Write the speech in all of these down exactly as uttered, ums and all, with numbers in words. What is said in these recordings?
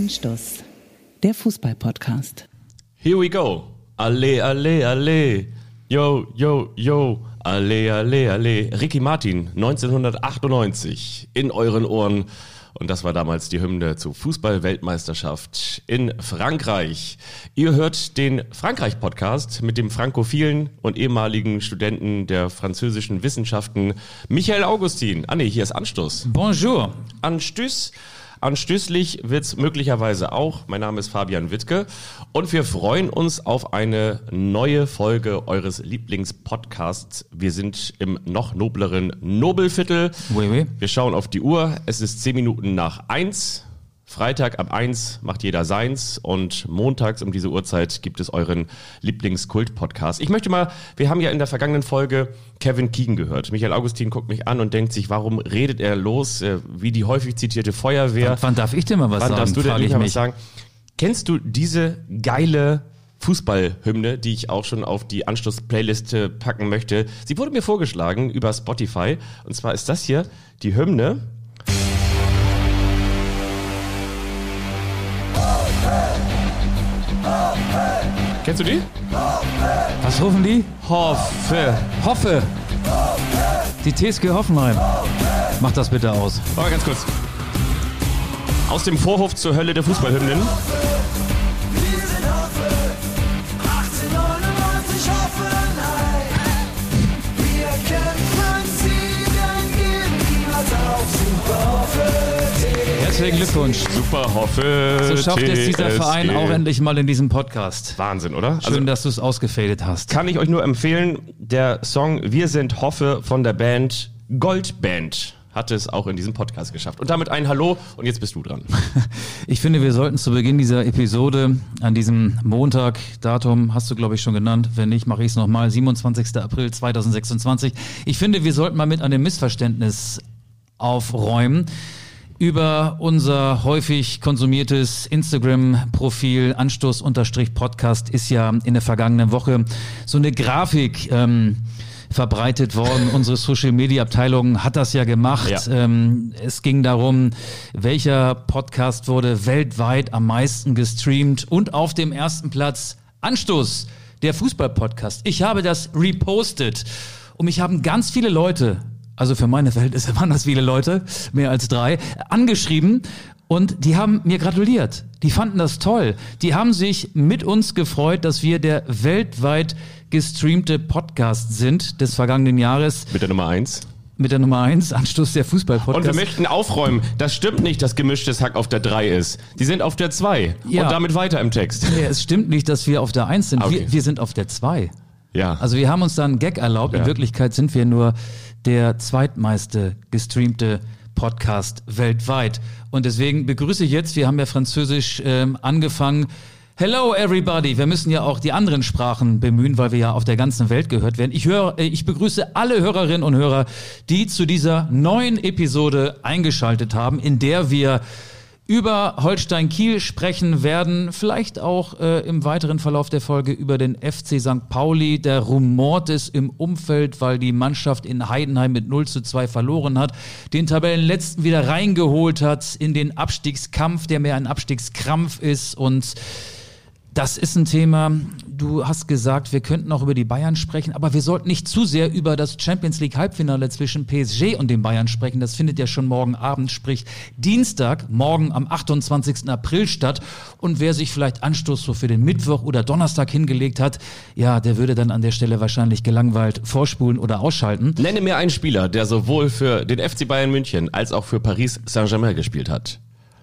Anstoß, der Fußball-Podcast. Here we go. Alle, alle, alle. Yo, yo, yo. Alle, alle, alle. Ricky Martin, neunzehnhundertachtundneunzig, in euren Ohren. Und das war damals die Hymne zur Fußball-Weltmeisterschaft in Frankreich. Ihr hört den Frankreich-Podcast mit dem frankophilen und ehemaligen Studenten der französischen Wissenschaften Michael Augustin. Ah nee, hier ist Anstoß. Bonjour. Anstöß. Anstößlich wird's möglicherweise auch. Mein Name ist Fabian Wittke und wir freuen uns auf eine neue Folge eures Lieblingspodcasts. Wir sind im noch nobleren Nobelviertel. Oui, oui. Wir schauen auf die Uhr. Es ist zehn Minuten nach eins. Freitag ab eins macht jeder seins und montags um diese Uhrzeit gibt es euren Lieblingskult-Podcast. Ich möchte mal, wir haben ja in der vergangenen Folge Kevin Keegan gehört. Michael Augustin guckt mich an und denkt sich, warum redet er los, äh, wie die häufig zitierte Feuerwehr. Wann, wann darf ich dir mal was wann sagen? Darfst du denn ich mal mich. was sagen? Kennst du diese geile Fußballhymne, die ich auch schon auf die Anstoß-Playliste packen möchte? Sie wurde mir vorgeschlagen über Spotify und zwar ist das hier die Hymne. Kennst du die? Was rufen die? Hoffe. Hoffe. Die T S G Hoffenheim. Mach das bitte aus. Aber ganz kurz. Aus dem Vorhof zur Hölle der Fußballhymnen. Wir sind Hoffe, achtzehnhundertneunundneunzig Hoffenheim. Wir kämpfen, siegen, geben niemals auf, super Hoffe. Herzlichen Glückwunsch. Super Hoffe. So schafft es dieser T S G. Verein auch endlich mal in diesem Podcast. Wahnsinn, oder? Schön, dass du es ausgefadet hast. Kann ich euch nur empfehlen, der Song Wir sind Hoffe von der Band Goldband hat es auch in diesem Podcast geschafft. Und damit ein Hallo und jetzt bist du dran. Ich finde, wir sollten zu Beginn dieser Episode an diesem Montag, Datum hast du, glaube ich, schon genannt, wenn nicht, mache ich es nochmal, siebenundzwanzigster April zweitausendsechsundzwanzig. Ich finde, wir sollten mal mit einem Missverständnis aufräumen. Über unser häufig konsumiertes Instagram-Profil Anstoß-Podcast ist ja in der vergangenen Woche so eine Grafik ähm, verbreitet worden. Unsere Social-Media-Abteilung hat das ja gemacht. Ja. Ähm, es ging darum, welcher Podcast wurde weltweit am meisten gestreamt und auf dem ersten Platz Anstoß, der Fußball-Podcast. Ich habe das repostet und mich haben ganz viele Leute, also für meine Verhältnisse waren das viele Leute, mehr als drei, angeschrieben und die haben mir gratuliert. Die fanden das toll. Die haben sich mit uns gefreut, dass wir der weltweit gestreamte Podcast sind des vergangenen Jahres. Mit der Nummer eins. Mit der Nummer eins, Anstoß der Fußball-Podcast. Und wir möchten aufräumen, das stimmt nicht, dass gemischtes Hack auf der drei ist. Die sind auf der zwei Ja. und damit weiter im Text. Ja, es stimmt nicht, dass wir auf der eins sind. Okay. Wir, wir sind auf der zwei. Ja. Also wir haben uns da einen Gag erlaubt. In Ja. Wirklichkeit sind wir nur der zweitmeiste gestreamte Podcast weltweit. Und deswegen begrüße ich jetzt, wir haben ja Französisch ähm, angefangen. Hello everybody. Wir müssen ja auch die anderen Sprachen bemühen, weil wir ja auf der ganzen Welt gehört werden. Ich höre, äh, ich begrüße alle Hörerinnen und Hörer, die zu dieser neuen Episode eingeschaltet haben, in der wir über Holstein-Kiel sprechen werden, vielleicht auch äh, im weiteren Verlauf der Folge über den F C Sankt Pauli. Der rumort es im Umfeld, weil die Mannschaft in Heidenheim mit null zu zwei verloren hat, den Tabellenletzten wieder reingeholt hat in den Abstiegskampf, der mehr ein Abstiegskrampf ist. Und das ist ein Thema, du hast gesagt, wir könnten auch über die Bayern sprechen, aber wir sollten nicht zu sehr über das Champions League Halbfinale zwischen P S G und den Bayern sprechen. Das findet ja schon morgen Abend, sprich Dienstag, morgen am achtundzwanzigsten April statt. Und wer sich vielleicht Anstoß so für den Mittwoch oder Donnerstag hingelegt hat, ja, der würde dann an der Stelle wahrscheinlich gelangweilt vorspulen oder ausschalten. Nenne mir einen Spieler, der sowohl für den F C Bayern München als auch für Paris Saint-Germain gespielt hat.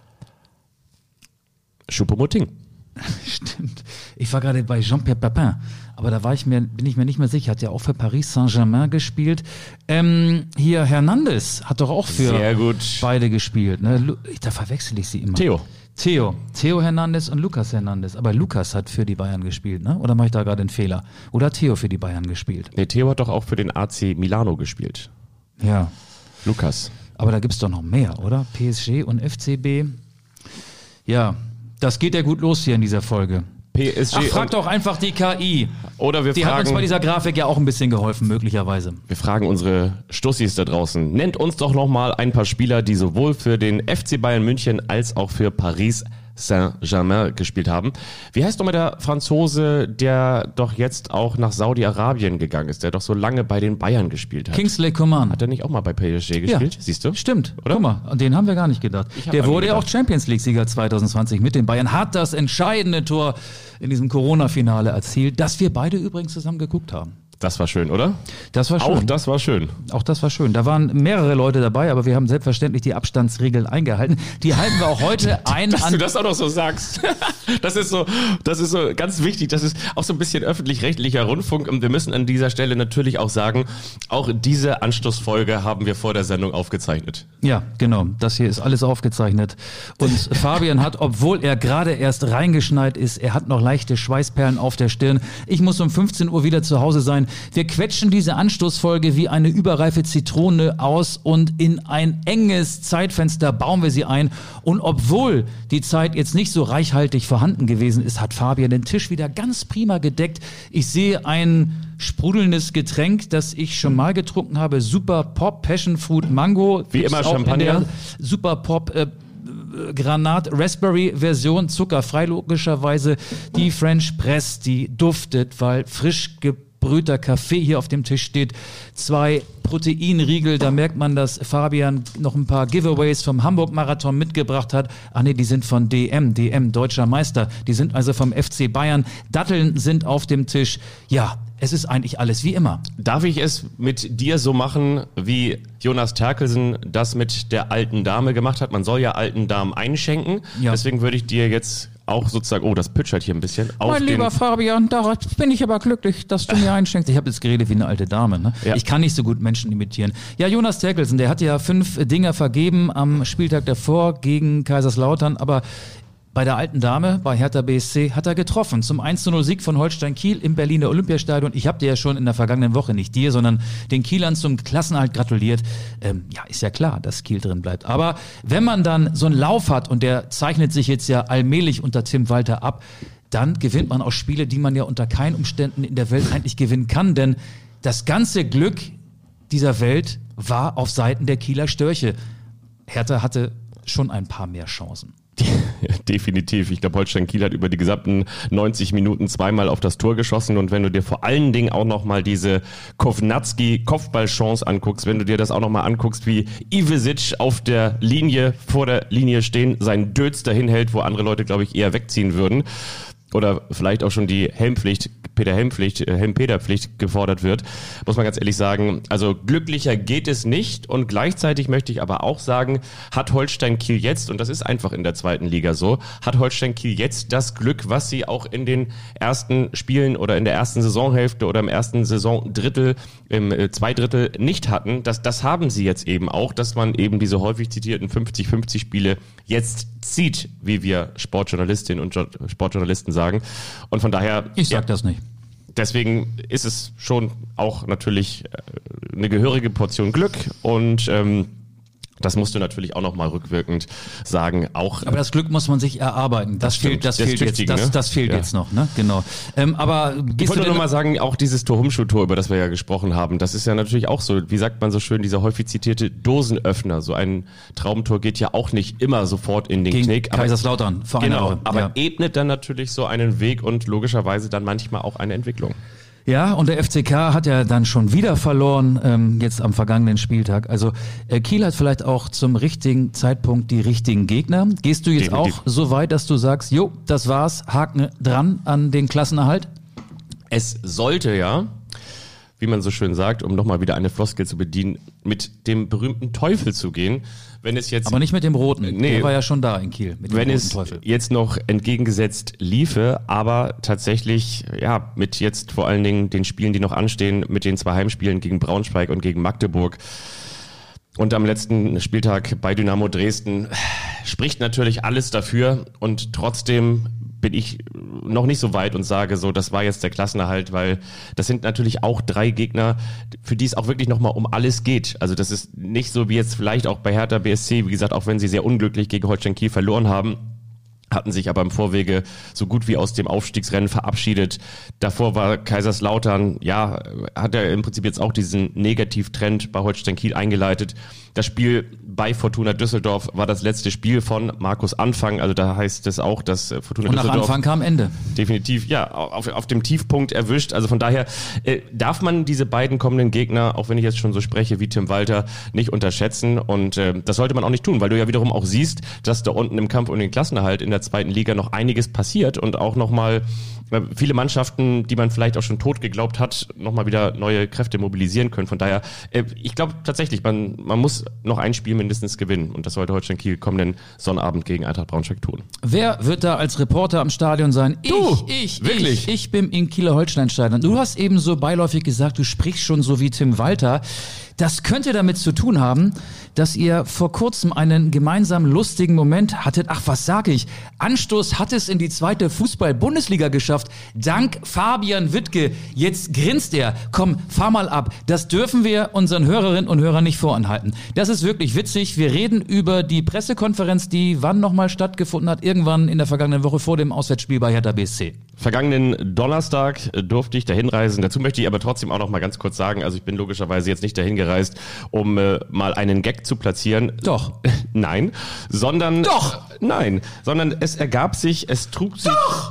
Choupo-Moting. Stimmt. Ich war gerade bei Jean-Pierre Papin, aber da war ich mir, bin ich mir nicht mehr sicher. Hat ja auch für Paris Saint-Germain gespielt. Ähm, hier Hernandez hat doch auch für Sehr gut. beide gespielt. Ne? Lu- Da verwechsel ich sie immer. Theo. Theo. Theo Hernandez und Lucas Hernandez. Aber Lucas hat für die Bayern gespielt, ne? Oder mache ich da gerade einen Fehler? Oder hat Theo für die Bayern gespielt? Nee, Theo hat doch auch für den A C Milano gespielt. Ja. Lukas. Aber da gibt's doch noch mehr, oder? P S G und F C B. Ja, das geht ja gut los hier in dieser Folge. P S G. Ach, frag und- doch einfach die K I. Oder wir Die hat uns bei fragen, dieser Grafik ja auch ein bisschen geholfen, möglicherweise. wir fragen unsere Stussis da draußen. Nennt uns doch noch mal ein paar Spieler, die sowohl für den F C Bayern München als auch für Paris Saint-Germain gespielt haben. Wie heißt nochmal der Franzose, der doch jetzt auch nach Saudi-Arabien gegangen ist, der doch so lange bei den Bayern gespielt hat? Kingsley Coman. Hat er nicht auch mal bei P S G gespielt? Siehst du? Stimmt, Oder? Guck mal, an den haben wir gar nicht gedacht. hab Der an ihn wurde ja auch gedacht. Champions League-Sieger zwanzig zwanzig mit den Bayern, hat das entscheidende Tor in diesem Corona-Finale erzielt, das wir beide übrigens zusammen geguckt haben. Das war schön, oder? Das war schön. Auch das war schön. Auch das war schön. Da waren mehrere Leute dabei, aber wir haben selbstverständlich die Abstandsregeln eingehalten. Die halten wir auch heute ein. Dass an du das auch noch so sagst. Das ist so, das ist so ganz wichtig. Das ist auch so ein bisschen öffentlich-rechtlicher Rundfunk. Und wir müssen an dieser Stelle natürlich auch sagen, auch diese Anstoßfolge haben wir vor der Sendung aufgezeichnet. Ja, genau. Das hier ist alles aufgezeichnet. Und Fabian hat, obwohl er gerade erst reingeschneit ist, er hat noch leichte Schweißperlen auf der Stirn. Ich muss um fünfzehn Uhr wieder zu Hause sein. Wir quetschen diese Anstoßfolge wie eine überreife Zitrone aus und in ein enges Zeitfenster bauen wir sie ein. Und obwohl die Zeit jetzt nicht so reichhaltig vorhanden gewesen ist, hat Fabian den Tisch wieder ganz prima gedeckt. Ich sehe ein sprudelndes Getränk, das ich schon mal getrunken habe. Super Pop, Passion Fruit, Mango. Wie Gibt's immer auch in Champagner. der Super Pop, äh, Granat Raspberry Version, zuckerfrei logischerweise. Die French Press, die duftet, weil frisch gebrühter Kaffee hier auf dem Tisch steht. Zwei Proteinriegel, da merkt man, dass Fabian noch ein paar Giveaways vom Hamburg-Marathon mitgebracht hat. Ach nee, die sind von D M, D M, Deutscher Meister. Die sind also vom F C Bayern. Datteln sind auf dem Tisch. Ja, es ist eigentlich alles wie immer. Darf ich es mit dir so machen, wie Jonas Terkelsen das mit der alten Dame gemacht hat? Man soll ja alten Damen einschenken. Ja. Deswegen würde ich dir jetzt auch sozusagen, oh, das pitchert hier ein bisschen. Auf Mein lieber den, Fabian, darauf bin ich aber glücklich, dass du mir einschenkst. Ich habe jetzt geredet wie eine alte Dame. Ne? Ja. Ich kann nicht so gut Menschen imitieren. Ja, Jonas Terkelsen, der hat ja fünf Dinger vergeben am Spieltag davor gegen Kaiserslautern, aber bei der alten Dame, bei Hertha B S C, hat er getroffen. Zum eins zu null Sieg von Holstein Kiel im Berliner Olympiastadion. Ich habe dir ja schon in der vergangenen Woche, nicht dir, sondern den Kielern zum Klassenerhalt gratuliert. Ähm, ja, ist ja klar, dass Kiel drin bleibt. Aber wenn man dann so einen Lauf hat, und der zeichnet sich jetzt ja allmählich unter Tim Walter ab, dann gewinnt man auch Spiele, die man ja unter keinen Umständen in der Welt eigentlich gewinnen kann. Denn das ganze Glück dieser Welt war auf Seiten der Kieler Störche. Hertha hatte schon ein paar mehr Chancen. Definitiv. Ich glaube, Holstein Kiel hat über die gesamten neunzig Minuten zweimal auf das Tor geschossen. Und wenn du dir vor allen Dingen auch nochmal diese Kovnatski-Kopfballchance anguckst, wenn du dir das auch nochmal anguckst, wie Ivesic auf der Linie, vor der Linie stehen, seinen Dötz dahin hält, wo andere Leute, glaube ich, eher wegziehen würden. Oder vielleicht auch schon die Helmpflicht, Peter Helmpflicht, äh, Helm-Peter-Pflicht gefordert wird, muss man ganz ehrlich sagen. Also glücklicher geht es nicht, und gleichzeitig möchte ich aber auch sagen, hat Holstein Kiel jetzt, und das ist einfach in der zweiten Liga so, hat Holstein Kiel jetzt das Glück, was sie auch in den ersten Spielen oder in der ersten Saisonhälfte oder im ersten Saisondrittel, im äh, Zweidrittel nicht hatten. Das, das haben sie jetzt eben auch, dass man eben diese häufig zitierten fünfzig fünfzig Spiele jetzt zieht, wie wir Sportjournalistinnen und Jo- Sportjournalisten sagen. Und von daher... Ich sag ja, das nicht. Deswegen ist es schon auch natürlich äh, eine gehörige Portion Glück, und ähm, das musst du natürlich auch nochmal rückwirkend sagen. Auch Aber das Glück muss man sich erarbeiten. Das, Das fehlt, stimmt. das Das fehlt jetzt. Tüchtigen, Das, ne? das fehlt Ja. jetzt noch, ne? Genau. Ähm, aber Ich gehst du wollte denn nur mal sagen, auch dieses Tor-Humschuh-Tor, über das wir ja gesprochen haben, das ist ja natürlich auch so, wie sagt man so schön, dieser häufig zitierte Dosenöffner. So ein Traumtor geht ja auch nicht immer sofort in den gegen Knick. Aber, Kaiserslautern vor einer genau, Woche. aber ja. ebnet dann natürlich so einen Weg und logischerweise dann manchmal auch eine Entwicklung. Ja, und der F C K hat ja dann schon wieder verloren, ähm, jetzt am vergangenen Spieltag. Also äh, Kiel hat vielleicht auch zum richtigen Zeitpunkt die richtigen Gegner. Gehst du jetzt Definitiv. auch so weit, dass du sagst, jo, das war's, Haken dran an den Klassenerhalt? Es sollte ja, wie man so schön sagt, um nochmal wieder eine Floskel zu bedienen, mit dem berühmten Teufel zu gehen, wenn es jetzt... Aber nicht mit dem Roten. Nee. Der war ja schon da in Kiel, mit dem wenn Roten es Teufel. jetzt noch entgegengesetzt liefe, aber tatsächlich, ja, mit jetzt vor allen Dingen den Spielen, die noch anstehen, mit den zwei Heimspielen gegen Braunschweig und gegen Magdeburg und am letzten Spieltag bei Dynamo Dresden, spricht natürlich alles dafür, und trotzdem bin ich noch nicht so weit und sage so, das war jetzt der Klassenerhalt, weil das sind natürlich auch drei Gegner, für die es auch wirklich nochmal um alles geht. Also das ist nicht so wie jetzt vielleicht auch bei Hertha B S C, wie gesagt, auch wenn sie sehr unglücklich gegen Holstein Kiel verloren haben, hatten sich aber im Vorwege so gut wie aus dem Aufstiegsrennen verabschiedet. Davor war Kaiserslautern, ja, hat er im Prinzip jetzt auch diesen Negativtrend bei Holstein Kiel eingeleitet. Das Spiel bei Fortuna Düsseldorf war das letzte Spiel von Markus Anfang, also da heißt es auch, dass Fortuna Und nach Düsseldorf Anfang kam Ende. definitiv, ja, auf, auf dem Tiefpunkt erwischt. Also von daher äh, darf man diese beiden kommenden Gegner, auch wenn ich jetzt schon so spreche wie Tim Walter, nicht unterschätzen und äh, das sollte man auch nicht tun, weil du ja wiederum auch siehst, dass da unten im Kampf um den Klassenerhalt in der zweiten Liga noch einiges passiert und auch nochmal äh, viele Mannschaften, die man vielleicht auch schon tot geglaubt hat, nochmal wieder neue Kräfte mobilisieren können. Von daher, äh, ich glaube tatsächlich, man, man muss noch ein Spiel mindestens gewinnen und das sollte Holstein Kiel kommenden Sonnabend gegen Eintracht Braunschweig tun. Wer wird da als Reporter am Stadion sein? Du, ich, ich, wirklich? ich. Ich bin im Kieler Holstein-Stadion. Du hast eben so beiläufig gesagt, du sprichst schon so wie Tim Walter. Das könnte damit zu tun haben, dass ihr vor kurzem einen gemeinsamen lustigen Moment hattet. Ach, was sage ich? Anstoß hat es in die zweite Fußball-Bundesliga geschafft. Dank Fabian Wittke. Jetzt grinst er. Komm, fahr mal ab. Das dürfen wir unseren Hörerinnen und Hörern nicht voranhalten. Das ist wirklich witzig. Wir reden über die Pressekonferenz, die wann nochmal stattgefunden hat. Irgendwann in der vergangenen Woche vor dem Auswärtsspiel bei Hertha B S C. Vergangenen Donnerstag durfte ich dahin reisen. Dazu möchte ich aber trotzdem auch noch mal ganz kurz sagen, also ich bin logischerweise jetzt nicht dahin gereist, um äh, mal einen Gag zu platzieren. Doch. Nein, sondern... Doch. Nein, sondern es ergab sich, es trug sich... Doch.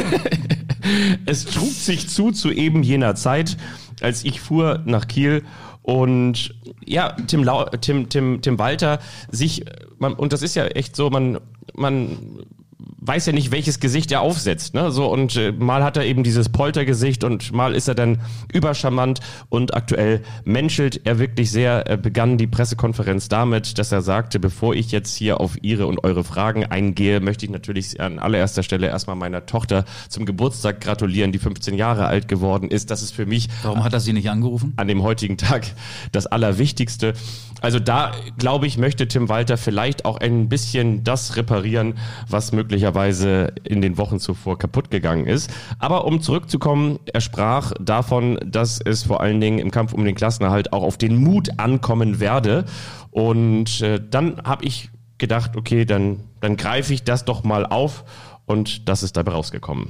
Es trug sich zu, zu eben jener Zeit, als ich fuhr nach Kiel und ja, Tim, Lau, Tim, Tim, Tim Walter sich, man, und das ist ja echt so, man, man weiß ja nicht, welches Gesicht er aufsetzt, ne? So, und äh, mal hat er eben dieses Poltergesicht und mal ist er dann übercharmant und aktuell menschelt er wirklich sehr. Er begann die Pressekonferenz damit, dass er sagte, bevor ich jetzt hier auf Ihre und eure Fragen eingehe, möchte ich natürlich an allererster Stelle erstmal meiner Tochter zum Geburtstag gratulieren, die fünfzehn Jahre alt geworden ist. Das ist für mich... Warum hat er sie nicht angerufen? An dem heutigen Tag das Allerwichtigste. Also da, glaube ich, möchte Tim Walter vielleicht auch ein bisschen das reparieren, was möglicherweise in den Wochen zuvor kaputt gegangen ist. Aber um zurückzukommen, er sprach davon, dass es vor allen Dingen im Kampf um den Klassenerhalt auch auf den Mut ankommen werde. Und äh, dann habe ich gedacht, okay, dann, dann greife ich das doch mal auf und das ist dabei rausgekommen.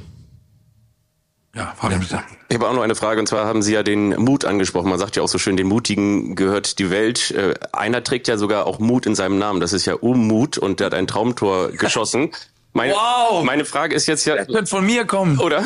Ja, Fabian, bitte. Ich habe auch noch eine Frage, und zwar haben Sie ja den Mut angesprochen. Man sagt ja auch so schön, den Mutigen gehört die Welt. Äh, einer trägt ja sogar auch Mut in seinem Namen. Das ist ja Umut und der hat ein Traumtor geschossen. Meine, Wow! Meine Frage ist jetzt ja... Das könnte von mir kommen. Oder?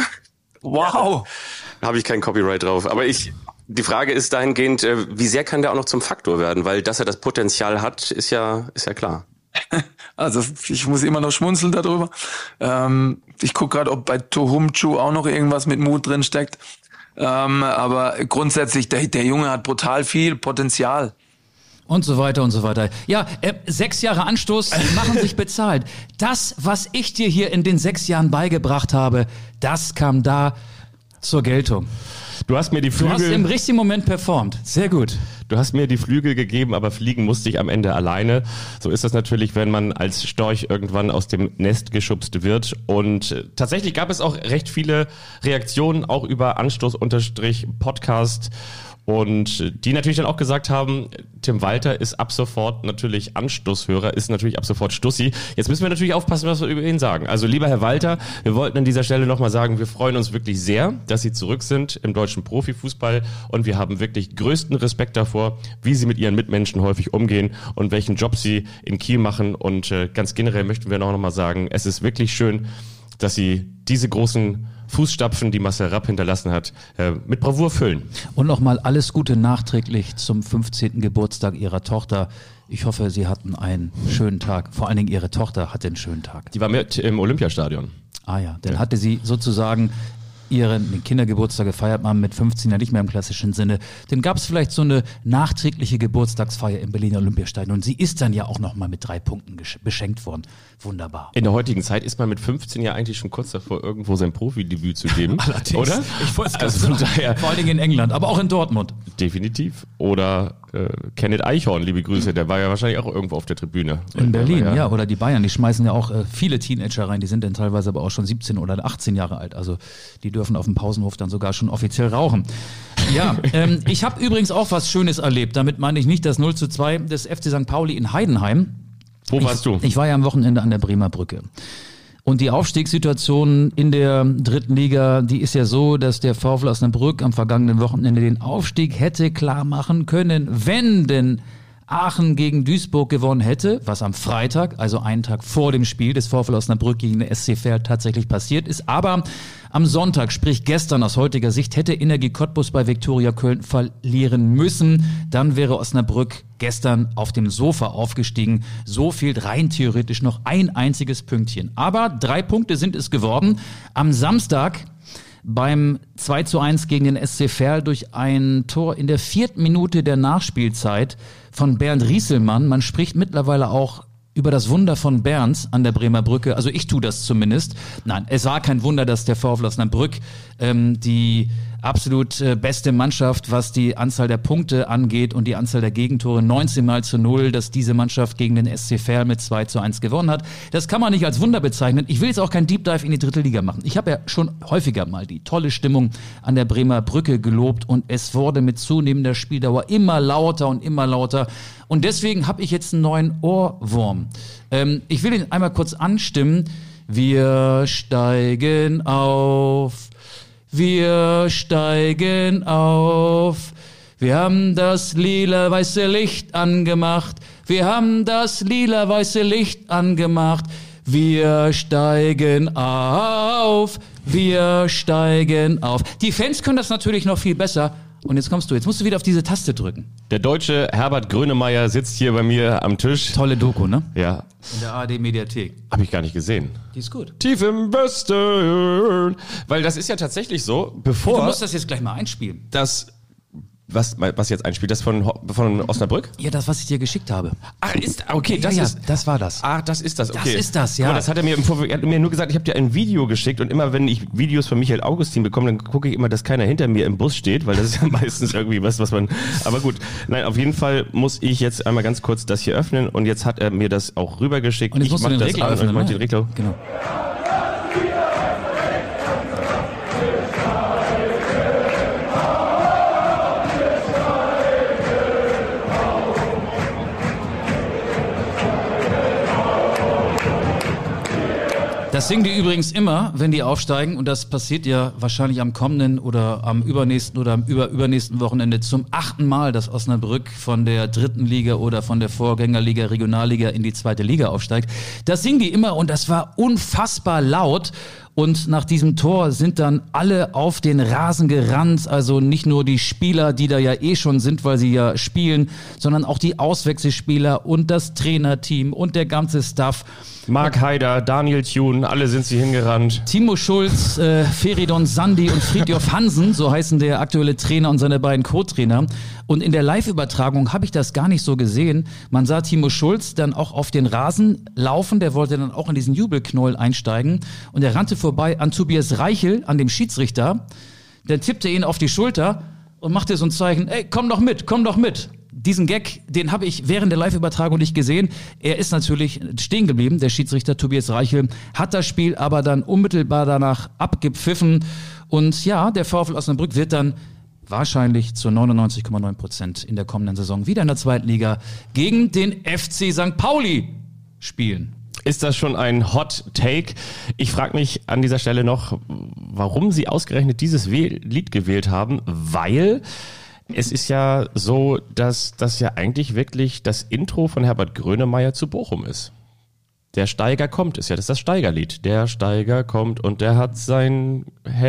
Wow! Da habe ich kein Copyright drauf. Aber ich... Die Frage ist dahingehend, äh, wie sehr kann der auch noch zum Faktor werden? Weil, dass er das Potenzial hat, ist ja, ist ja klar. Also ich muss immer noch schmunzeln darüber. Ähm, ich gucke gerade, ob bei Tohumchu auch noch irgendwas mit Mut drin steckt. Ähm, aber grundsätzlich, der, der Junge hat brutal viel Potenzial. Und so weiter und so weiter. Ja, äh, sechs Jahre Anstoß machen sich bezahlt. Das, was ich dir hier in den sechs Jahren beigebracht habe, das kam da zur Geltung. Du hast mir die Flügel... Du hast im richtigen Moment performt. Sehr gut. Du hast mir die Flügel gegeben, aber fliegen musste ich am Ende alleine. So ist das natürlich, wenn man als Storch irgendwann aus dem Nest geschubst wird. Und äh, tatsächlich gab es auch recht viele Reaktionen, auch über Anstoß-Podcast. Und die natürlich dann auch gesagt haben, Tim Walter ist ab sofort natürlich Anstoßhörer, ist natürlich ab sofort Stussi. Jetzt müssen wir natürlich aufpassen, was wir über ihn sagen. Also lieber Herr Walter, wir wollten an dieser Stelle nochmal sagen, wir freuen uns wirklich sehr, dass Sie zurück sind im deutschen Profifußball und wir haben wirklich größten Respekt davor, wie Sie mit Ihren Mitmenschen häufig umgehen und welchen Job Sie in Kiel machen. Und äh, ganz generell möchten wir noch mal sagen, es ist wirklich schön, dass Sie diese großen Fußstapfen, die Marcel Rapp hinterlassen hat, äh, mit Bravour füllen. Und nochmal alles Gute nachträglich zum fünfzehnten Geburtstag Ihrer Tochter. Ich hoffe, Sie hatten einen schönen Tag. Vor allen Dingen Ihre Tochter hatte einen schönen Tag. Die war mit im Olympiastadion. Ah ja, dann Ja. hatte sie sozusagen ihren den Kindergeburtstag gefeiert, man mit fünfzehn ja nicht mehr im klassischen Sinne. Dann gab es vielleicht so eine nachträgliche Geburtstagsfeier im Berliner Olympiastadion. Und sie ist dann ja auch nochmal mit drei Punkten gesch- beschenkt worden. Wunderbar. In der heutigen Zeit ist man mit fünfzehn ja eigentlich schon kurz davor, irgendwo sein Profidebüt zu geben. Allerdings. Oder? Ich wollte es gerade Also von sagen. daher Vor allen Dingen in England, aber auch in Dortmund. definitiv. Oder äh, Kenneth Eichhorn, liebe Grüße, der war ja wahrscheinlich auch irgendwo auf der Tribüne. In Berlin, ja. ja. Oder die Bayern, die schmeißen ja auch äh, viele Teenager rein, die sind dann teilweise aber auch schon siebzehn oder achtzehn Jahre alt. Also die dürfen auf dem Pausenhof dann sogar schon offiziell rauchen. Ja, ähm, ich habe übrigens auch was Schönes erlebt. Damit meine ich nicht das null zu zwei des F C Sankt Pauli in Heidenheim. Wo warst ich, du? Ich war ja am Wochenende an der Bremer Brücke. Und die Aufstiegssituation in der dritten Liga, die ist ja so, dass der VfL Osnabrück am vergangenen Wochenende den Aufstieg hätte klar machen können, wenn denn Aachen gegen Duisburg gewonnen hätte, was am Freitag, also einen Tag vor dem Spiel des VfL Osnabrück gegen den S C Verl tatsächlich passiert ist. Aber am Sonntag, sprich gestern aus heutiger Sicht, hätte Energie Cottbus bei Viktoria Köln verlieren müssen. Dann wäre Osnabrück gestern auf dem Sofa aufgestiegen. So fehlt rein theoretisch noch ein einziges Pünktchen. Aber drei Punkte sind es geworden. Am Samstag beim zwei zu eins gegen den S C Verl durch ein Tor in der vierten Minute der Nachspielzeit von Bernd Rieselmann. Man spricht mittlerweile auch über das Wunder von Berns an der Bremer Brücke. Also ich tue das zumindest. Nein, es war kein Wunder, dass der VfL Osnabrück ähm, die absolut äh, beste Mannschaft, was die Anzahl der Punkte angeht und die Anzahl der Gegentore, neunzehn mal zu null, dass diese Mannschaft gegen den S C Verl mit zwei zu eins gewonnen hat. Das kann man nicht als Wunder bezeichnen. Ich will jetzt auch kein Deep Dive in die dritte Liga machen. Ich habe ja schon häufiger mal die tolle Stimmung an der Bremer Brücke gelobt und es wurde mit zunehmender Spieldauer immer lauter und immer lauter. Und deswegen habe ich jetzt einen neuen Ohrwurm. Ähm, ich will ihn einmal kurz anstimmen. Wir steigen auf. Wir steigen auf. Wir haben das lila-weiße Licht angemacht. Wir haben das lila-weiße Licht angemacht. Wir steigen auf. Wir steigen auf. Die Fans können das natürlich noch viel besser. Und jetzt kommst du, jetzt musst du wieder auf diese Taste drücken. Der deutsche Herbert Grönemeyer sitzt hier bei mir am Tisch. Tolle Doku, ne? Ja. In der A R D-Mediathek. Habe ich gar nicht gesehen. Die ist gut. Tief im Westen. Weil das ist ja tatsächlich so, bevor... Du musst das jetzt gleich mal einspielen. Das... Was, was jetzt einspielt, das von, von Osnabrück? Ja, das, was ich dir geschickt habe. Ach, ist, okay, das ja, ja, ist, das war das. Ah, das ist das, okay. Das ist das, ja. Aber das hat er mir im Vorfeld, er hat mir nur gesagt, ich habe dir ein Video geschickt und immer, wenn ich Videos von Michael Augustin bekomme, dann gucke ich immer, dass keiner hinter mir im Bus steht, weil das ist ja meistens irgendwie was, was man, aber gut. Nein, auf jeden Fall muss ich jetzt einmal ganz kurz das hier öffnen und jetzt hat er mir das auch rübergeschickt. Und jetzt ich musst du den das Regler an öffnen, und ich mach ne? den Regler. Genau. Das singen die übrigens immer, wenn die aufsteigen, und das passiert ja wahrscheinlich am kommenden oder am übernächsten oder am über übernächsten Wochenende zum achten Mal, dass Osnabrück von der dritten Liga oder von der Vorgängerliga, Regionalliga in die zweite Liga aufsteigt. Das singen die immer und das war unfassbar laut. Und nach diesem Tor sind dann alle auf den Rasen gerannt, also nicht nur die Spieler, die da ja eh schon sind, weil sie ja spielen, sondern auch die Auswechselspieler und das Trainerteam und der ganze Staff. Marc Haider, Daniel Thune, alle sind sie hingerannt. Timo Schulz, äh, Feridun Sandi und Fridtjof Hansen, so heißen der aktuelle Trainer und seine beiden Co-Trainer. Und in der Live-Übertragung habe ich das gar nicht so gesehen. Man sah Timo Schulz dann auch auf den Rasen laufen, der wollte dann auch in diesen Jubelknäuel einsteigen und er rannte vorbei an Tobias Reichel, an dem Schiedsrichter. Der tippte ihn auf die Schulter und machte so ein Zeichen, ey, komm doch mit, komm doch mit. Diesen Gag, den habe ich während der Live-Übertragung nicht gesehen. Er ist natürlich stehen geblieben, der Schiedsrichter Tobias Reichel, hat das Spiel aber dann unmittelbar danach abgepfiffen. Und ja, der VfL Osnabrück wird dann wahrscheinlich zu neunundneunzig Komma neun Prozent in der kommenden Saison wieder in der zweiten Liga gegen den F C Sankt Pauli spielen. Ist das schon ein Hot Take? Ich frage mich an dieser Stelle noch, warum Sie ausgerechnet dieses Lied gewählt haben, weil es ist ja so, dass das ja eigentlich wirklich das Intro von Herbert Grönemeyer zu Bochum ist. Der Steiger kommt, ist ja das, ist das Steigerlied. Der Steiger kommt und er hat sein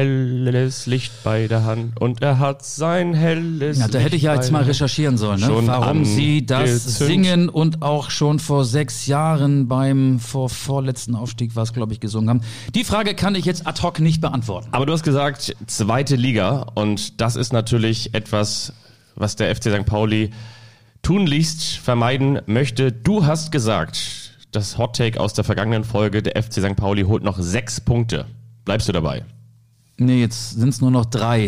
helles Licht bei der Hand und er hat sein helles Ja, da hätte ich ja jetzt mal recherchieren sollen, ne? Schon Warum Sie das angezündet. singen und auch schon vor sechs Jahren beim vor, vorletzten Aufstieg, was glaube ich, gesungen haben. Die Frage kann ich jetzt ad hoc nicht beantworten. Aber du hast gesagt, zweite Liga und das ist natürlich etwas, was der F C Sankt Pauli tunlichst vermeiden möchte. Du hast gesagt, das Hot Take aus der vergangenen Folge, der F C Sankt Pauli holt noch sechs Punkte. Bleibst du dabei? Nee, jetzt sind es nur noch drei,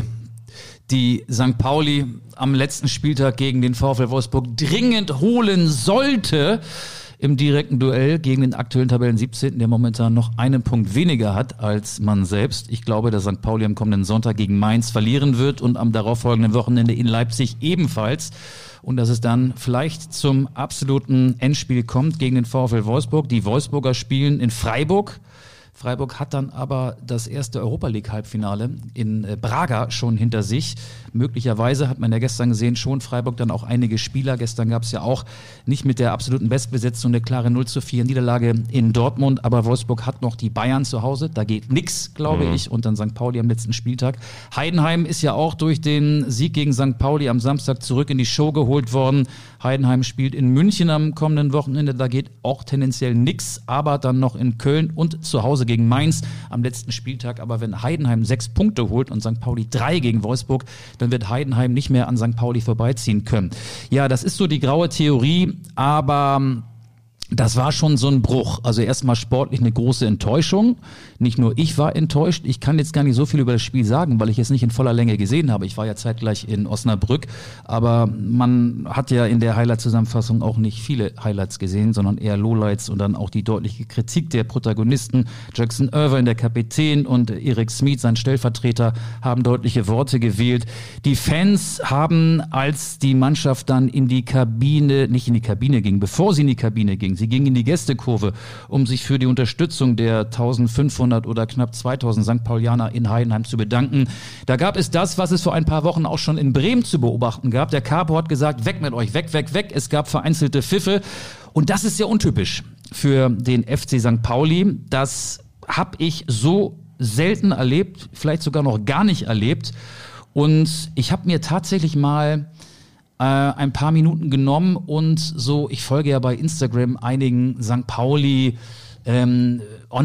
die Sankt Pauli am letzten Spieltag gegen den VfL Wolfsburg dringend holen sollte im direkten Duell gegen den aktuellen Tabellen siebzehnten, der momentan noch einen Punkt weniger hat als man selbst. Ich glaube, dass Sankt Pauli am kommenden Sonntag gegen Mainz verlieren wird und am darauffolgenden Wochenende in Leipzig ebenfalls. Und dass es dann vielleicht zum absoluten Endspiel kommt gegen den VfL Wolfsburg. Die Wolfsburger spielen in Freiburg. Freiburg hat dann aber das erste Europa-League-Halbfinale in äh, Braga schon hinter sich. Möglicherweise hat man ja gestern gesehen, schon Freiburg dann auch einige Spieler. Gestern gab es ja auch nicht mit der absoluten Bestbesetzung eine klare null zu vier Niederlage in Dortmund, aber Wolfsburg hat noch die Bayern zu Hause. Da geht nix, glaube mhm. ich, und dann Sankt Pauli am letzten Spieltag. Heidenheim ist ja auch durch den Sieg gegen Sankt Pauli am Samstag zurück in die Show geholt worden. Heidenheim spielt in München am kommenden Wochenende. Da geht auch tendenziell nix, aber dann noch in Köln und zu Hause gegen Mainz am letzten Spieltag. Aber wenn Heidenheim sechs Punkte holt und Sankt Pauli drei gegen Wolfsburg, dann wird Heidenheim nicht mehr an Sankt Pauli vorbeiziehen können. Ja, das ist so die graue Theorie, aber das war schon so ein Bruch. Also erstmal sportlich eine große Enttäuschung. Nicht nur ich war enttäuscht. Ich kann jetzt gar nicht so viel über das Spiel sagen, weil ich es nicht in voller Länge gesehen habe. Ich war ja zeitgleich in Osnabrück. Aber man hat ja in der Highlight-Zusammenfassung auch nicht viele Highlights gesehen, sondern eher Lowlights und dann auch die deutliche Kritik der Protagonisten. Jackson Irvine, der Kapitän, und Eric Smith, sein Stellvertreter, haben deutliche Worte gewählt. Die Fans haben, als die Mannschaft dann in die Kabine, nicht in die Kabine ging, bevor sie in die Kabine ging, sie ging in die Gästekurve, um sich für die Unterstützung der eintausendfünfhundert oder knapp zweitausend Sankt Paulianer in Heidenheim zu bedanken. Da gab es das, was es vor ein paar Wochen auch schon in Bremen zu beobachten gab. Der Capo hat gesagt, weg mit euch, weg, weg, weg. Es gab vereinzelte Pfiffe. Und das ist sehr untypisch für den F C Sankt Pauli. Das habe ich so selten erlebt, vielleicht sogar noch gar nicht erlebt. Und ich habe mir tatsächlich mal äh, ein paar Minuten genommen und so, ich folge ja bei Instagram einigen Sankt Pauli ähm,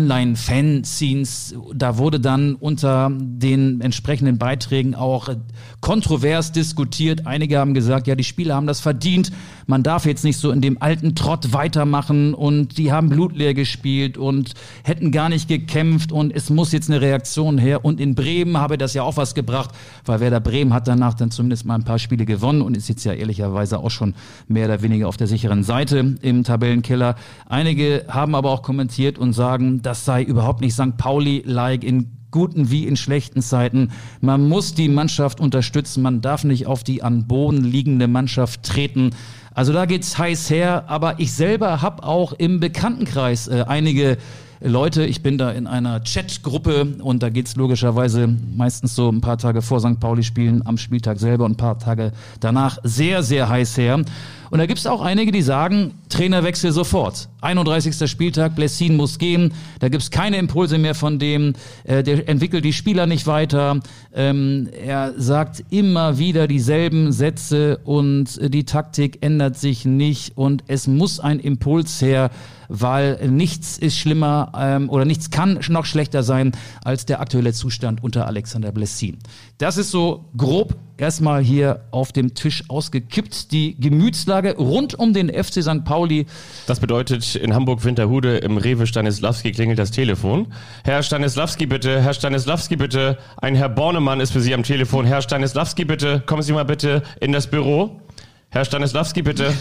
Online-Fan-Scenes, da wurde dann unter den entsprechenden Beiträgen auch kontrovers diskutiert. Einige haben gesagt, ja, die Spieler haben das verdient, man darf jetzt nicht so in dem alten Trott weitermachen und die haben blutleer gespielt und hätten gar nicht gekämpft und es muss jetzt eine Reaktion her. Und in Bremen habe das ja auch was gebracht, weil Werder Bremen hat danach dann zumindest mal ein paar Spiele gewonnen und ist jetzt ja ehrlicherweise auch schon mehr oder weniger auf der sicheren Seite im Tabellenkeller. Einige haben aber auch kommentiert und sagen, das sei überhaupt nicht Sankt Pauli-like in guten wie in schlechten Zeiten. Man muss die Mannschaft unterstützen, man darf nicht auf die an Boden liegende Mannschaft treten. Also da geht's heiß her, aber ich selber habe auch im Bekanntenkreis äh, einige Leute, ich bin da in einer Chatgruppe und da geht's logischerweise meistens so ein paar Tage vor Sankt Pauli spielen, am Spieltag selber und ein paar Tage danach sehr, sehr heiß her. Und da gibt's auch einige, die sagen, Trainerwechsel sofort. einunddreißigster Spieltag, Blessin muss gehen, da gibt's keine Impulse mehr von dem, äh, der entwickelt die Spieler nicht weiter, ähm, er sagt immer wieder dieselben Sätze und äh, die Taktik ändert sich nicht und es muss ein Impuls her, weil nichts ist schlimmer ähm, oder nichts kann noch schlechter sein als der aktuelle Zustand unter Alexander Blessin. Das ist so grob erstmal hier auf dem Tisch ausgekippt, die Gemütslage rund um den F C Sankt Pauli. Das bedeutet, in Hamburg-Winterhude im Rewe Stanislawski klingelt das Telefon. Herr Stanislawski bitte, Herr Stanislawski bitte, ein Herr Bornemann ist für Sie am Telefon. Herr Stanislawski bitte, kommen Sie mal bitte in das Büro. Herr Stanislawski bitte.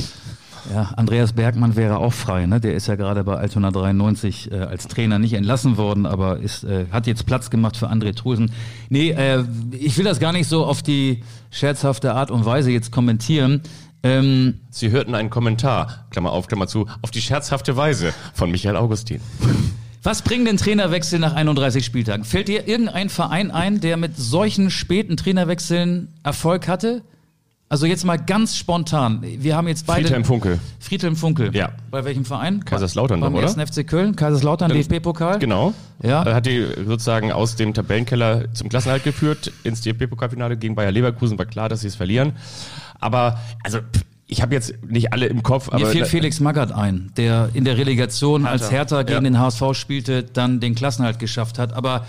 Ja, Andreas Bergmann wäre auch frei, ne? Der ist ja gerade bei Altona dreiundneunzig äh, als Trainer nicht entlassen worden, aber ist, äh, hat jetzt Platz gemacht für André Trusen. Nee, äh, ich will das gar nicht so auf die scherzhafte Art und Weise jetzt kommentieren. Ähm, Sie hörten einen Kommentar, Klammer auf, Klammer zu, auf die scherzhafte Weise von Michael Augustin. Was bringen denn Trainerwechsel nach einunddreißig Spieltagen? Fällt dir irgendein Verein ein, der mit solchen späten Trainerwechseln Erfolg hatte? Also jetzt mal ganz spontan. Wir haben jetzt beide... Friedhelm Funkel. Friedhelm Funkel. Ja. Bei welchem Verein? Kaiserslautern, Beim oder? ersten F C Köln, Kaiserslautern, D F B-Pokal. Genau. Ja. Er hat die sozusagen aus dem Tabellenkeller zum Klassenerhalt geführt, ins D F B-Pokalfinale gegen Bayer Leverkusen. War klar, dass sie es verlieren. Aber, also... Ich habe jetzt nicht alle im Kopf, aber... Mir fiel Felix Magath ein, der in der Relegation Hertha. als Hertha gegen Ja. den H S V spielte, dann den Klassenerhalt geschafft hat. Aber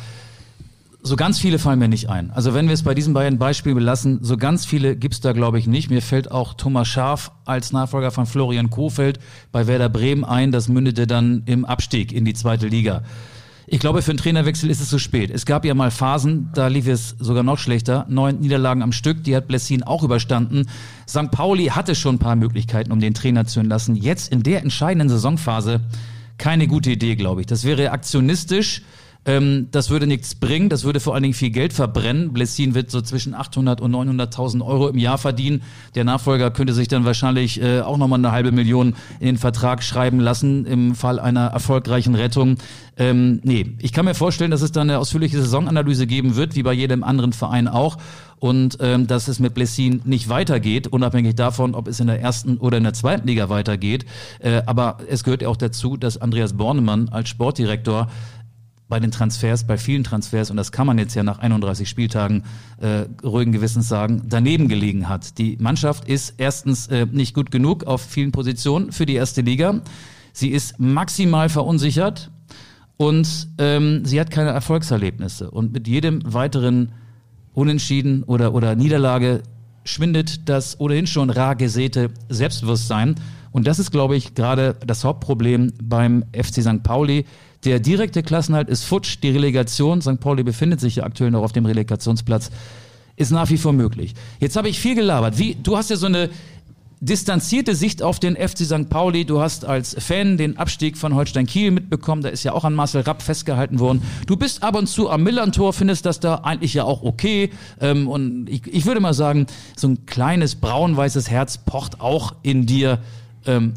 so ganz viele fallen mir nicht ein. Also wenn wir es bei diesen beiden Beispielen belassen, so ganz viele gibt's da, glaube ich, nicht. Mir fällt auch Thomas Schaaf als Nachfolger von Florian Kohfeldt bei Werder Bremen ein. Das mündete dann im Abstieg in die zweite Liga. Ich glaube, für einen Trainerwechsel ist es zu spät. Es gab ja mal Phasen, da lief es sogar noch schlechter. Neun Niederlagen am Stück, die hat Blessin auch überstanden. Sankt Pauli hatte schon ein paar Möglichkeiten, um den Trainer zu entlassen. Jetzt in der entscheidenden Saisonphase keine gute Idee, glaube ich. Das wäre aktionistisch. Ähm, das würde nichts bringen, das würde vor allen Dingen viel Geld verbrennen. Blessin wird so zwischen achthundert und neunhunderttausend Euro im Jahr verdienen. Der Nachfolger könnte sich dann wahrscheinlich äh, auch nochmal eine halbe Million in den Vertrag schreiben lassen im Fall einer erfolgreichen Rettung. Ähm, nee, ich kann mir vorstellen, dass es dann eine ausführliche Saisonanalyse geben wird, wie bei jedem anderen Verein auch. Und ähm, dass es mit Blessin nicht weitergeht, unabhängig davon, ob es in der ersten oder in der zweiten Liga weitergeht. Äh, aber es gehört ja auch dazu, dass Andreas Bornemann als Sportdirektor bei den Transfers, bei vielen Transfers, und das kann man jetzt ja nach einunddreißig Spieltagen äh, ruhigen Gewissens sagen, daneben gelegen hat. Die Mannschaft ist erstens äh, nicht gut genug auf vielen Positionen für die erste Liga. Sie ist maximal verunsichert und ähm, sie hat keine Erfolgserlebnisse. Und mit jedem weiteren Unentschieden oder, oder Niederlage schwindet das ohnehin schon rar gesäte Selbstbewusstsein. Und das ist, glaube ich, gerade das Hauptproblem beim F C Sankt Pauli. Der direkte Klassenerhalt ist futsch, die Relegation, Sankt Pauli befindet sich ja aktuell noch auf dem Relegationsplatz, ist nach wie vor möglich. Jetzt habe ich viel gelabert. Wie, du hast ja so eine distanzierte Sicht auf den F C Sankt Pauli. Du hast als Fan den Abstieg von Holstein Kiel mitbekommen. Da ist ja auch an Marcel Rapp festgehalten worden. Du bist ab und zu am Millern-Tor, findest das da eigentlich ja auch okay. Ähm, und ich, ich würde mal sagen, so ein kleines braun-weißes Herz pocht auch in dir. Ähm,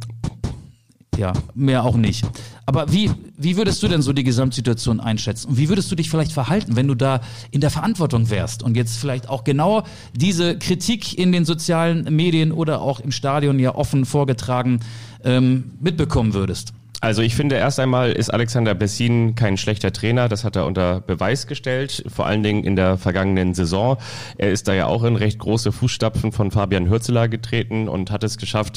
ja, mehr auch nicht. Aber wie, wie würdest du denn so die Gesamtsituation einschätzen? Und wie würdest du dich vielleicht verhalten, wenn du da in der Verantwortung wärst und jetzt vielleicht auch genau diese Kritik in den sozialen Medien oder auch im Stadion ja offen vorgetragen ähm, mitbekommen würdest? Also ich finde, erst einmal ist Alexander Blessin kein schlechter Trainer, das hat er unter Beweis gestellt, vor allen Dingen in der vergangenen Saison. Er ist da ja auch in recht große Fußstapfen von Fabian Hürzeler getreten und hat es geschafft,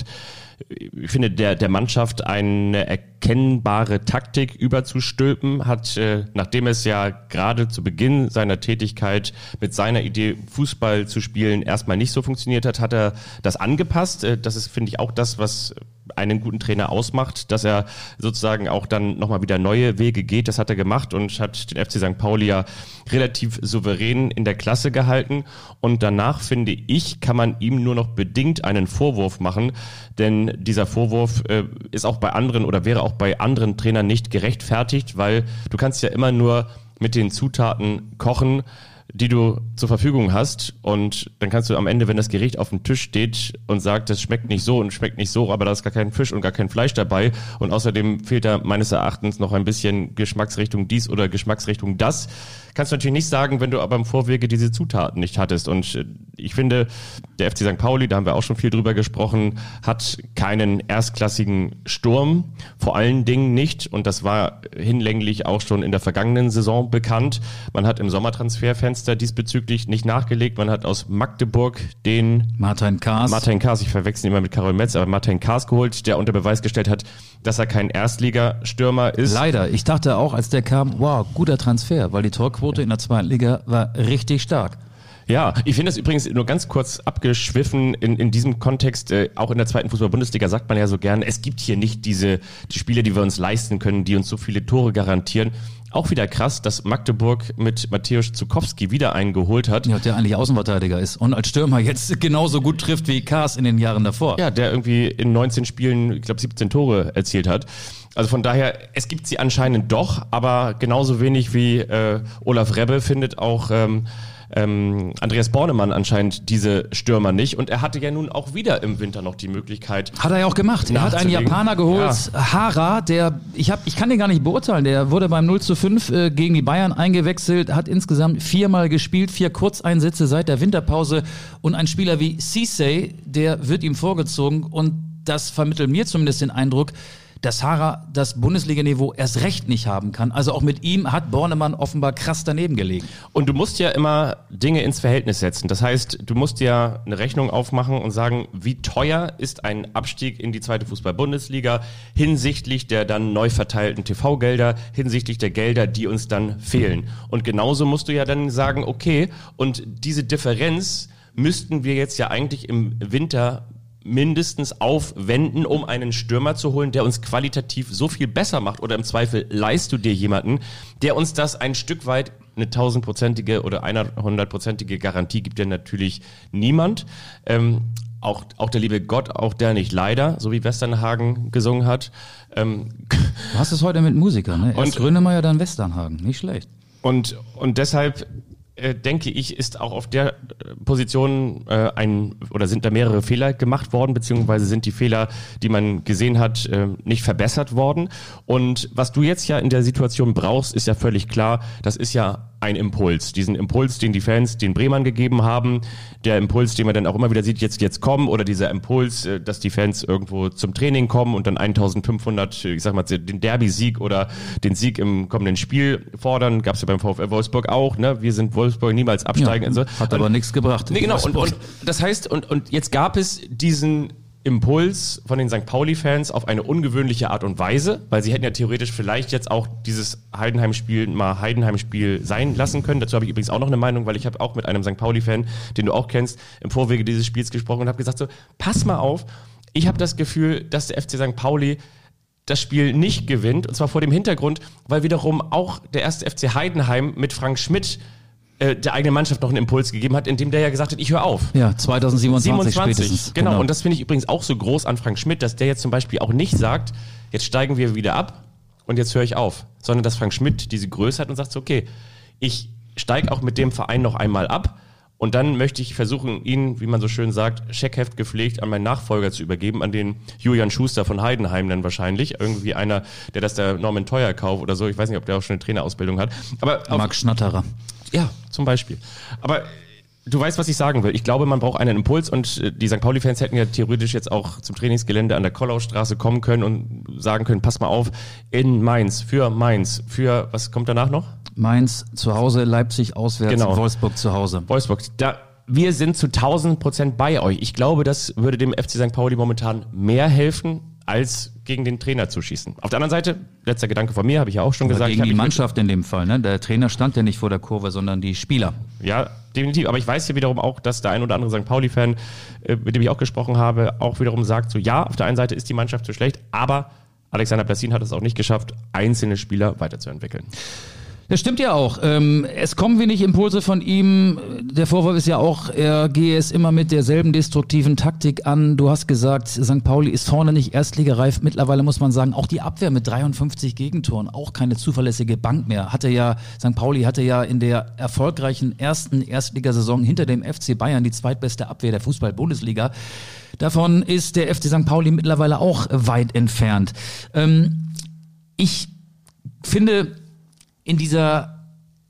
ich finde, der, der Mannschaft eine erkennbare Taktik überzustülpen, hat, äh, nachdem es ja gerade zu Beginn seiner Tätigkeit mit seiner Idee, Fußball zu spielen, erstmal nicht so funktioniert hat, hat er das angepasst. Äh, das ist, finde ich, auch das, was einen guten Trainer ausmacht, dass er sozusagen auch dann nochmal wieder neue Wege geht. Das hat er gemacht und hat den F C Sankt Pauli ja relativ souverän in der Klasse gehalten. Und danach, finde ich, kann man ihm nur noch bedingt einen Vorwurf machen, denn dieser Vorwurf äh, ist auch bei anderen oder wäre auch bei anderen Trainern nicht gerechtfertigt, weil du kannst ja immer nur mit den Zutaten kochen, die du zur Verfügung hast, und dann kannst du am Ende, wenn das Gericht auf dem Tisch steht und sagt, das schmeckt nicht so und schmeckt nicht so, aber da ist gar kein Fisch und gar kein Fleisch dabei und außerdem fehlt da meines Erachtens noch ein bisschen Geschmacksrichtung dies oder Geschmacksrichtung das, kannst du natürlich nicht sagen, wenn du aber im Vorwege diese Zutaten nicht hattest. Und ich finde, der F C Sankt Pauli, da haben wir auch schon viel drüber gesprochen, hat keinen erstklassigen Sturm, vor allen Dingen nicht, und das war hinlänglich auch schon in der vergangenen Saison bekannt. Man hat im Sommertransferfenster diesbezüglich nicht nachgelegt. Man hat aus Magdeburg den Martin Kaas. Martin Kaas, ich verwechsel ihn immer mit Karol Metz, aber Martin Kaas geholt, der unter Beweis gestellt hat, dass er kein Erstligastürmer ist. Leider. Ich dachte auch, als der kam, wow, guter Transfer, weil die Torquote in der zweiten Liga war richtig stark. Ja, ich finde das übrigens nur ganz kurz abgeschwiffen in, in diesem Kontext, äh, auch in der zweiten Fußball-Bundesliga sagt man ja so gern, es gibt hier nicht diese die Spieler, die wir uns leisten können, die uns so viele Tore garantieren. Auch wieder krass, dass Magdeburg mit Mateusz Zukowski wieder einen geholt hat. Ja, der eigentlich Außenverteidiger ist und als Stürmer jetzt genauso gut trifft wie Kaas in den Jahren davor. Ja, der irgendwie in neunzehn Spielen, ich glaube, siebzehn Tore erzielt hat. Also von daher, es gibt sie anscheinend doch, aber genauso wenig wie äh, Olaf Rebbe findet auch ähm, ähm, Andreas Bornemann anscheinend diese Stürmer nicht. Und er hatte ja nun auch wieder im Winter noch die Möglichkeit. Hat er ja auch gemacht. Er hat einen Japaner geholt, ja. Hara, der, ich hab, ich kann den gar nicht beurteilen, der wurde beim null zu fünf äh, gegen die Bayern eingewechselt, hat insgesamt viermal gespielt, vier Kurzeinsätze seit der Winterpause, und ein Spieler wie Cissé, der wird ihm vorgezogen, und das vermittelt mir zumindest den Eindruck, dass Hara das Bundesliga-Niveau erst recht nicht haben kann. Also auch mit ihm hat Bornemann offenbar krass daneben gelegen. Und du musst ja immer Dinge ins Verhältnis setzen. Das heißt, du musst ja eine Rechnung aufmachen und sagen, wie teuer ist ein Abstieg in die zweite Fußball-Bundesliga hinsichtlich der dann neu verteilten T V-Gelder, hinsichtlich der Gelder, die uns dann fehlen. Und genauso musst du ja dann sagen, okay, und diese Differenz müssten wir jetzt ja eigentlich im Winter mindestens aufwenden, um einen Stürmer zu holen, der uns qualitativ so viel besser macht, oder im Zweifel leihst du dir jemanden, der uns das ein Stück weit, eine tausendprozentige oder hundertprozentige Garantie gibt ja natürlich niemand. Ähm, auch, auch der liebe Gott, auch der nicht leider, so wie Westernhagen gesungen hat. Ähm, Du hast es heute mit Musikern, ne? Erst Und- Grönemeyer, dann Westernhagen. Nicht schlecht. Und, und deshalb äh, denke ich, ist auch auf der äh, Position äh, ein oder sind da mehrere Fehler gemacht worden, beziehungsweise sind die Fehler, die man gesehen hat, äh, nicht verbessert worden. Und was du jetzt ja in der Situation brauchst, ist ja völlig klar, das ist ja ein Impuls. Diesen Impuls, den die Fans den Bremern gegeben haben, der Impuls, den man dann auch immer wieder sieht, jetzt jetzt kommen, oder dieser Impuls, äh, dass die Fans irgendwo zum Training kommen und dann eintausendfünfhundert, äh, ich sag mal, den Derby-Sieg oder den Sieg im kommenden Spiel fordern. Gab es ja beim VfL Wolfsburg auch, ne? Wir sind Wolfsburg, niemals absteigen. Ja, und so. hat aber und, nichts gebracht. Nee, genau. Und, und das heißt, und, und jetzt gab es diesen Impuls von den Sankt Pauli-Fans auf eine ungewöhnliche Art und Weise, weil sie hätten ja theoretisch vielleicht jetzt auch dieses Heidenheim-Spiel mal Heidenheim-Spiel sein lassen können. Dazu habe ich übrigens auch noch eine Meinung, weil ich habe auch mit einem Sankt Pauli-Fan, den du auch kennst, im Vorwege dieses Spiels gesprochen und habe gesagt so, pass mal auf, ich habe das Gefühl, dass der F C Sankt Pauli das Spiel nicht gewinnt, und zwar vor dem Hintergrund, weil wiederum auch der erste F C Heidenheim mit Frank Schmidt äh, der eigenen Mannschaft noch einen Impuls gegeben hat, indem der ja gesagt hat, ich höre auf. Ja, zweitausendsiebenundzwanzig spätestens. Genau. Und das finde ich übrigens auch so groß an Frank Schmidt, dass der jetzt zum Beispiel auch nicht sagt, jetzt steigen wir wieder ab und jetzt höre ich auf, sondern dass Frank Schmidt diese Größe hat und sagt so, okay, ich steige auch mit dem Verein noch einmal ab und dann möchte ich versuchen, ihn, wie man so schön sagt, Scheckheft gepflegt an meinen Nachfolger zu übergeben, an den Julian Schuster von Heidenheim dann wahrscheinlich. Irgendwie einer, der das der Norman Teuer kauft oder so. Ich weiß nicht, ob der auch schon eine Trainerausbildung hat. Aber auf, Marc Schnatterer. ja, zum Beispiel. Aber du weißt, was ich sagen will. Ich glaube, man braucht einen Impuls und äh, die Sankt Pauli-Fans hätten ja theoretisch jetzt auch zum Trainingsgelände an der Kollaustraße kommen können und sagen können, pass mal auf, in Mainz, für Mainz, für, was kommt danach noch? Mainz zu Hause, Leipzig auswärts, Genau. Wolfsburg zu Hause. Wolfsburg. Da, wir sind zu tausend Prozent bei euch. Ich glaube, das würde dem F C Sankt Pauli momentan mehr helfen, als gegen den Trainer zu schießen. Auf der anderen Seite, letzter Gedanke von mir, habe ich ja auch schon Aber gesagt. gegen ich hab die mich Mannschaft in dem Fall, ne? Der Trainer stand ja nicht vor der Kurve, sondern die Spieler. Ja, definitiv. Aber ich weiß ja wiederum auch, dass der ein oder andere Sankt Pauli-Fan, äh, mit dem ich auch gesprochen habe, auch wiederum sagt, so ja, auf der einen Seite ist die Mannschaft zu schlecht, aber Alexander Plassin hat es auch nicht geschafft, einzelne Spieler weiterzuentwickeln. Das stimmt ja auch. Ähm, es kommen wenig Impulse von ihm. Der Vorwurf ist ja auch, er gehe es immer mit derselben destruktiven Taktik an. Du hast gesagt, Sankt Pauli ist vorne nicht erstligareif. Mittlerweile muss man sagen, auch die Abwehr mit dreiundfünfzig Gegentoren, auch keine zuverlässige Bank mehr. Hatte ja, Sankt Pauli hatte ja in der erfolgreichen ersten Erstligasaison hinter dem F C Bayern die zweitbeste Abwehr der Fußball-Bundesliga. Davon ist der F C Sankt Pauli mittlerweile auch weit entfernt. Ähm, ich finde, in dieser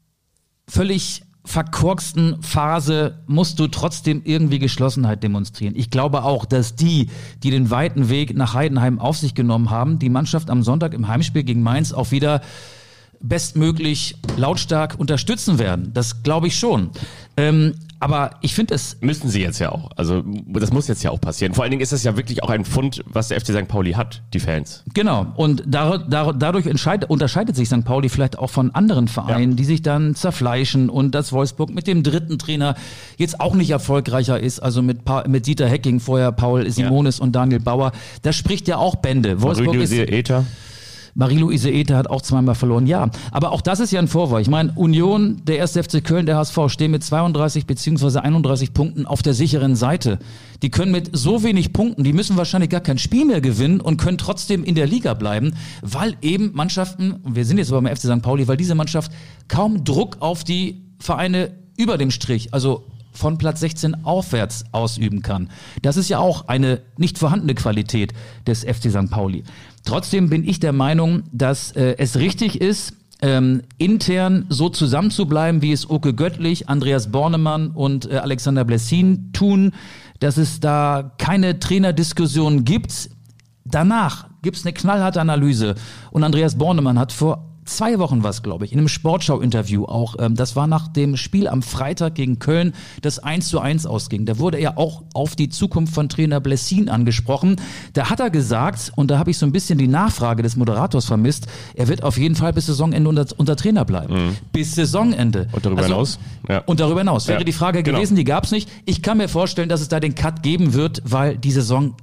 völlig verkorksten Phase musst du trotzdem irgendwie Geschlossenheit demonstrieren. Ich glaube auch, dass die, die den weiten Weg nach Heidenheim auf sich genommen haben, die Mannschaft am Sonntag im Heimspiel gegen Mainz auch wieder bestmöglich lautstark unterstützen werden. Das glaube ich schon. Ähm, aber ich finde es... Müssen sie jetzt ja auch. Also das muss jetzt ja auch passieren. Vor allen Dingen ist es ja wirklich auch ein Pfund, was der F C Sankt Pauli hat, die Fans. Genau. Und da, da, dadurch entscheid, unterscheidet sich Sankt Pauli vielleicht auch von anderen Vereinen, Ja. die sich dann zerfleischen und dass Wolfsburg mit dem dritten Trainer jetzt auch nicht erfolgreicher ist, also mit, pa- mit Dieter Hecking, vorher Paul Simonis und Daniel Bauer. Das spricht ja auch Bände. Wolfsburg ist... Ether. Marie-Louise Ether hat auch zweimal verloren, ja. Aber auch das ist ja ein Vorwurf. Ich meine, Union, der erste F C Köln, der H S V stehen mit zweiunddreißig beziehungsweise einunddreißig Punkten auf der sicheren Seite. Die können mit so wenig Punkten, die müssen wahrscheinlich gar kein Spiel mehr gewinnen und können trotzdem in der Liga bleiben, weil eben Mannschaften, und wir sind jetzt aber beim F C Sankt Pauli, weil diese Mannschaft kaum Druck auf die Vereine über dem Strich, also von Platz sechzehn aufwärts ausüben kann. Das ist ja auch eine nicht vorhandene Qualität des F C Sankt Pauli. Trotzdem bin ich der Meinung, dass äh, es richtig ist, ähm, intern so zusammenzubleiben, wie es Oke Göttlich, Andreas Bornemann und äh, Alexander Blessin tun, dass es da keine Trainerdiskussion gibt. Danach gibt es eine knallharte Analyse und Andreas Bornemann hat vor zwei Wochen was, glaube ich, in einem Sportschau-Interview auch, ähm, das war nach dem Spiel am Freitag gegen Köln, das eins zu eins ausging. Da wurde er auch auf die Zukunft von Trainer Blessin angesprochen. Da hat er gesagt, und da habe ich so ein bisschen die Nachfrage des Moderators vermisst, er wird auf jeden Fall bis Saisonende unter, unter Trainer bleiben. Mhm. Bis Saisonende. Und darüber Also, hinaus? Ja. Und darüber hinaus. Wäre Ja, die Frage genau. gewesen, die gab es nicht. Ich kann mir vorstellen, dass es da den Cut geben wird, weil die Saison ja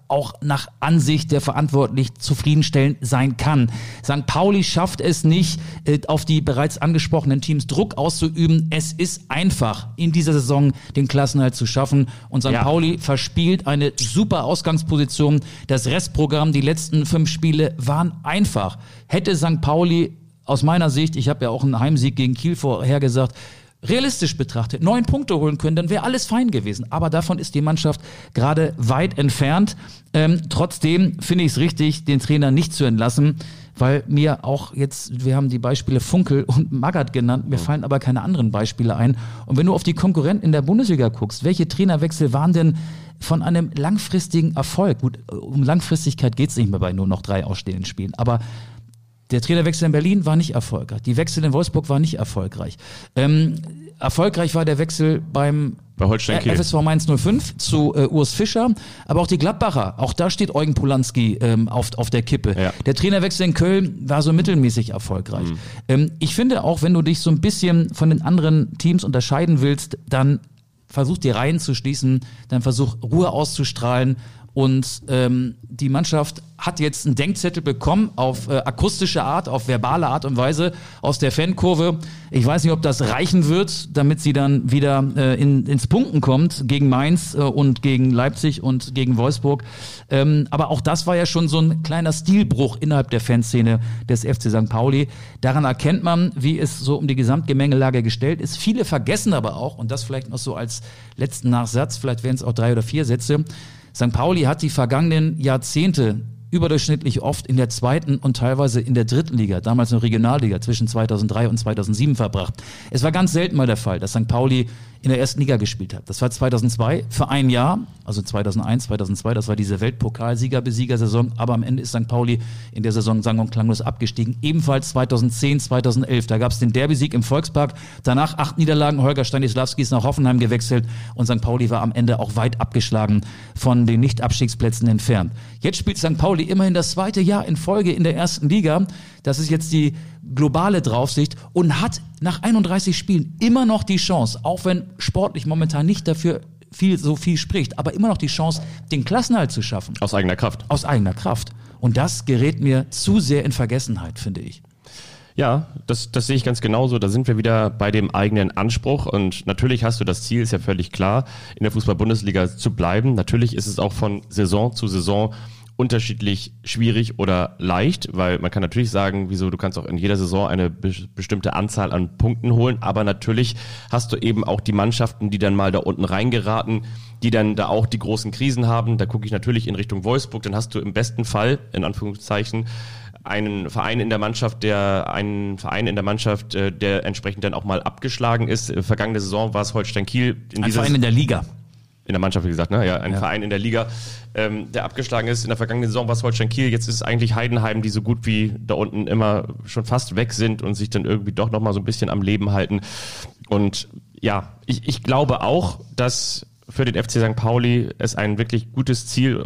auch nach Ansicht der Verantwortlichen zufriedenstellend sein kann. Sankt Pauli schafft es nicht, auf die bereits angesprochenen Teams Druck auszuüben. Es ist einfach, in dieser Saison den Klassenerhalt zu schaffen. Und Sankt Ja. Pauli verspielt eine super Ausgangsposition. Das Restprogramm, die letzten fünf Spiele waren einfach. Hätte Sankt Pauli aus meiner Sicht, ich habe ja auch einen Heimsieg gegen Kiel vorhergesagt, realistisch betrachtet neun Punkte holen können, dann wäre alles fein gewesen. Aber davon ist die Mannschaft gerade weit entfernt. Ähm, trotzdem finde ich es richtig, den Trainer nicht zu entlassen, weil mir auch jetzt, wir haben die Beispiele Funkel und Magath genannt, mir fallen aber keine anderen Beispiele ein. Und wenn du auf die Konkurrenten in der Bundesliga guckst, welche Trainerwechsel waren denn von einem langfristigen Erfolg? Gut, um Langfristigkeit geht es nicht mehr bei nur noch drei ausstehenden Spielen, aber der Trainerwechsel in Berlin war nicht erfolgreich. Die Wechsel in Wolfsburg waren nicht erfolgreich. Ähm, erfolgreich war der Wechsel beim Bei Holstein Kiel. F S V Mainz null fünf zu äh, Urs Fischer, aber auch die Gladbacher, auch da steht Eugen Polanski ähm, auf, auf der Kippe. Ja. Der Trainerwechsel in Köln war so mittelmäßig erfolgreich. Mhm. Ähm, ich finde auch, wenn du dich so ein bisschen von den anderen Teams unterscheiden willst, dann versuch die Reihen zu schließen, dann versuch Ruhe auszustrahlen. Und ähm, die Mannschaft hat jetzt einen Denkzettel bekommen auf äh, akustische Art, auf verbale Art und Weise aus der Fankurve. Ich weiß nicht, ob das reichen wird, damit sie dann wieder äh, in, ins Punkten kommt gegen Mainz äh, und gegen Leipzig und gegen Wolfsburg. Ähm, aber auch das war ja schon so ein kleiner Stilbruch innerhalb der Fanszene des F C Sankt Pauli. Daran erkennt man, wie es so um die Gesamtgemengelage gestellt ist. Viele vergessen aber auch, und das vielleicht noch so als letzten Nachsatz, vielleicht wären es auch drei oder vier Sätze, Sankt Pauli hat die vergangenen Jahrzehnte überdurchschnittlich oft in der zweiten und teilweise in der dritten Liga, damals noch Regionalliga, zwischen zweitausenddrei und zweitausendsieben verbracht. Es war ganz selten mal der Fall, dass Sankt Pauli in der ersten Liga gespielt hat. Das war zweitausendzwei für ein Jahr, also zweitausendeins, zweitausendzwei, das war diese Weltpokalsieger-Besieger-Saison, aber am Ende ist Sankt Pauli in der Saison sang- und klanglos abgestiegen. Ebenfalls zweitausendzehn, zweitausendelf, da gab es den Derby-Sieg im Volkspark, danach acht Niederlagen, Holger Stanislawski ist nach Hoffenheim gewechselt und Sankt Pauli war am Ende auch weit abgeschlagen von den Nicht-Abstiegsplätzen entfernt. Jetzt spielt Sankt Pauli immerhin das zweite Jahr in Folge in der ersten Liga. Das ist jetzt die globale Draufsicht und hat nach einunddreißig Spielen immer noch die Chance, auch wenn sportlich momentan nicht dafür viel, so viel spricht, aber immer noch die Chance, den Klassenerhalt zu schaffen. Aus eigener Kraft. Aus eigener Kraft. Und das gerät mir zu sehr in Vergessenheit, finde ich. Ja, das, das sehe ich ganz genauso. Da sind wir wieder bei dem eigenen Anspruch. Und natürlich hast du das Ziel, ist ja völlig klar, in der Fußball-Bundesliga zu bleiben. Natürlich ist es auch von Saison zu Saison unterschiedlich schwierig oder leicht, weil man kann natürlich sagen, wieso, du kannst auch in jeder Saison eine be- bestimmte Anzahl an Punkten holen, aber natürlich hast du eben auch die Mannschaften, die dann mal da unten reingeraten, die dann da auch die großen Krisen haben. Da gucke ich natürlich in Richtung Wolfsburg, dann hast du im besten Fall, in Anführungszeichen, einen Verein in der Mannschaft, der einen Verein in der Mannschaft, der entsprechend dann auch mal abgeschlagen ist. Vergangene Saison war es Holstein Kiel. In Ein Verein in der Liga. In der Mannschaft, wie gesagt, ne? Ja, ein Ja. Verein in der Liga, ähm, der abgeschlagen ist. In der vergangenen Saison war es Holstein Kiel, jetzt ist es eigentlich Heidenheim, die so gut wie da unten immer schon fast weg sind und sich dann irgendwie doch nochmal so ein bisschen am Leben halten. Und ja, ich, ich glaube auch, dass für den F C Sankt Pauli es ein wirklich gutes Ziel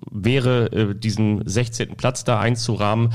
wäre, diesen sechzehnten Platz da einzurahmen.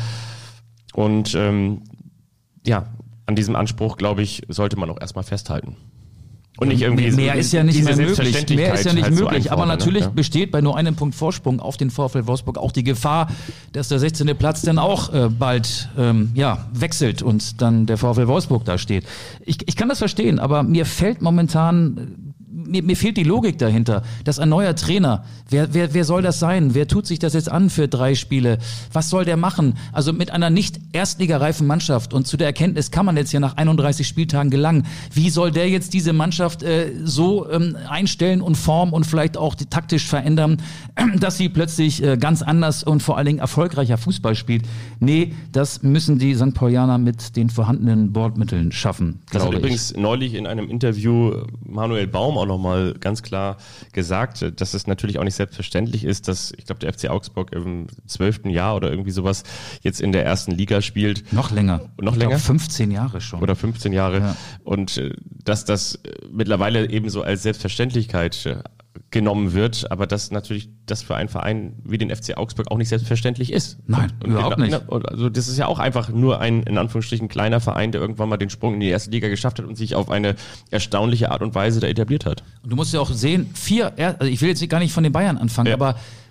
Und ähm, ja, an diesem Anspruch, glaube ich, sollte man auch erstmal festhalten. Und nicht irgendwie mehr ist ja nicht diese mehr möglich. Mehr ist ja nicht halt so möglich. Aber einfordern, natürlich ne? besteht bei nur einem Punkt Vorsprung auf den VfL Wolfsburg auch die Gefahr, dass der sechzehnte Platz dann auch äh, bald ähm, ja wechselt und dann der VfL Wolfsburg da steht. Ich, ich kann das verstehen, aber mir fällt momentan Mir, mir fehlt die Logik dahinter, dass ein neuer Trainer, wer, wer, wer soll das sein? Wer tut sich das jetzt an für drei Spiele? Was soll der machen? Also mit einer nicht erstligareifen Mannschaft und zu der Erkenntnis kann man jetzt ja nach einunddreißig Spieltagen gelangen. Wie soll der jetzt diese Mannschaft äh, so ähm, einstellen und formen und vielleicht auch die, taktisch verändern, dass sie plötzlich äh, ganz anders und vor allen Dingen erfolgreicher Fußball spielt? Nee, das müssen die Sankt Paulianer mit den vorhandenen Bordmitteln schaffen, Das hat glaube ich. übrigens neulich in einem Interview Manuel Baum auch nochmal ganz klar gesagt, dass es natürlich auch nicht selbstverständlich ist, dass, ich glaube, der F C Augsburg im zwölften Jahr oder irgendwie sowas jetzt in der ersten Liga spielt. Noch länger. Noch ich länger? Glaub, fünfzehn Jahre schon. Oder fünfzehn Jahre. Ja. Und äh, dass das äh, mittlerweile eben so als Selbstverständlichkeit äh, genommen wird, aber dass natürlich das für einen Verein wie den F C Augsburg auch nicht selbstverständlich ist. Nein, und überhaupt genau, nicht. und also das ist ja auch einfach nur ein, in Anführungsstrichen, kleiner Verein, der irgendwann mal den Sprung in die erste Liga geschafft hat und sich auf eine erstaunliche Art und Weise da etabliert hat. Und du musst ja auch sehen, vier, also ich will jetzt gar nicht von den Bayern anfangen, Ja. aber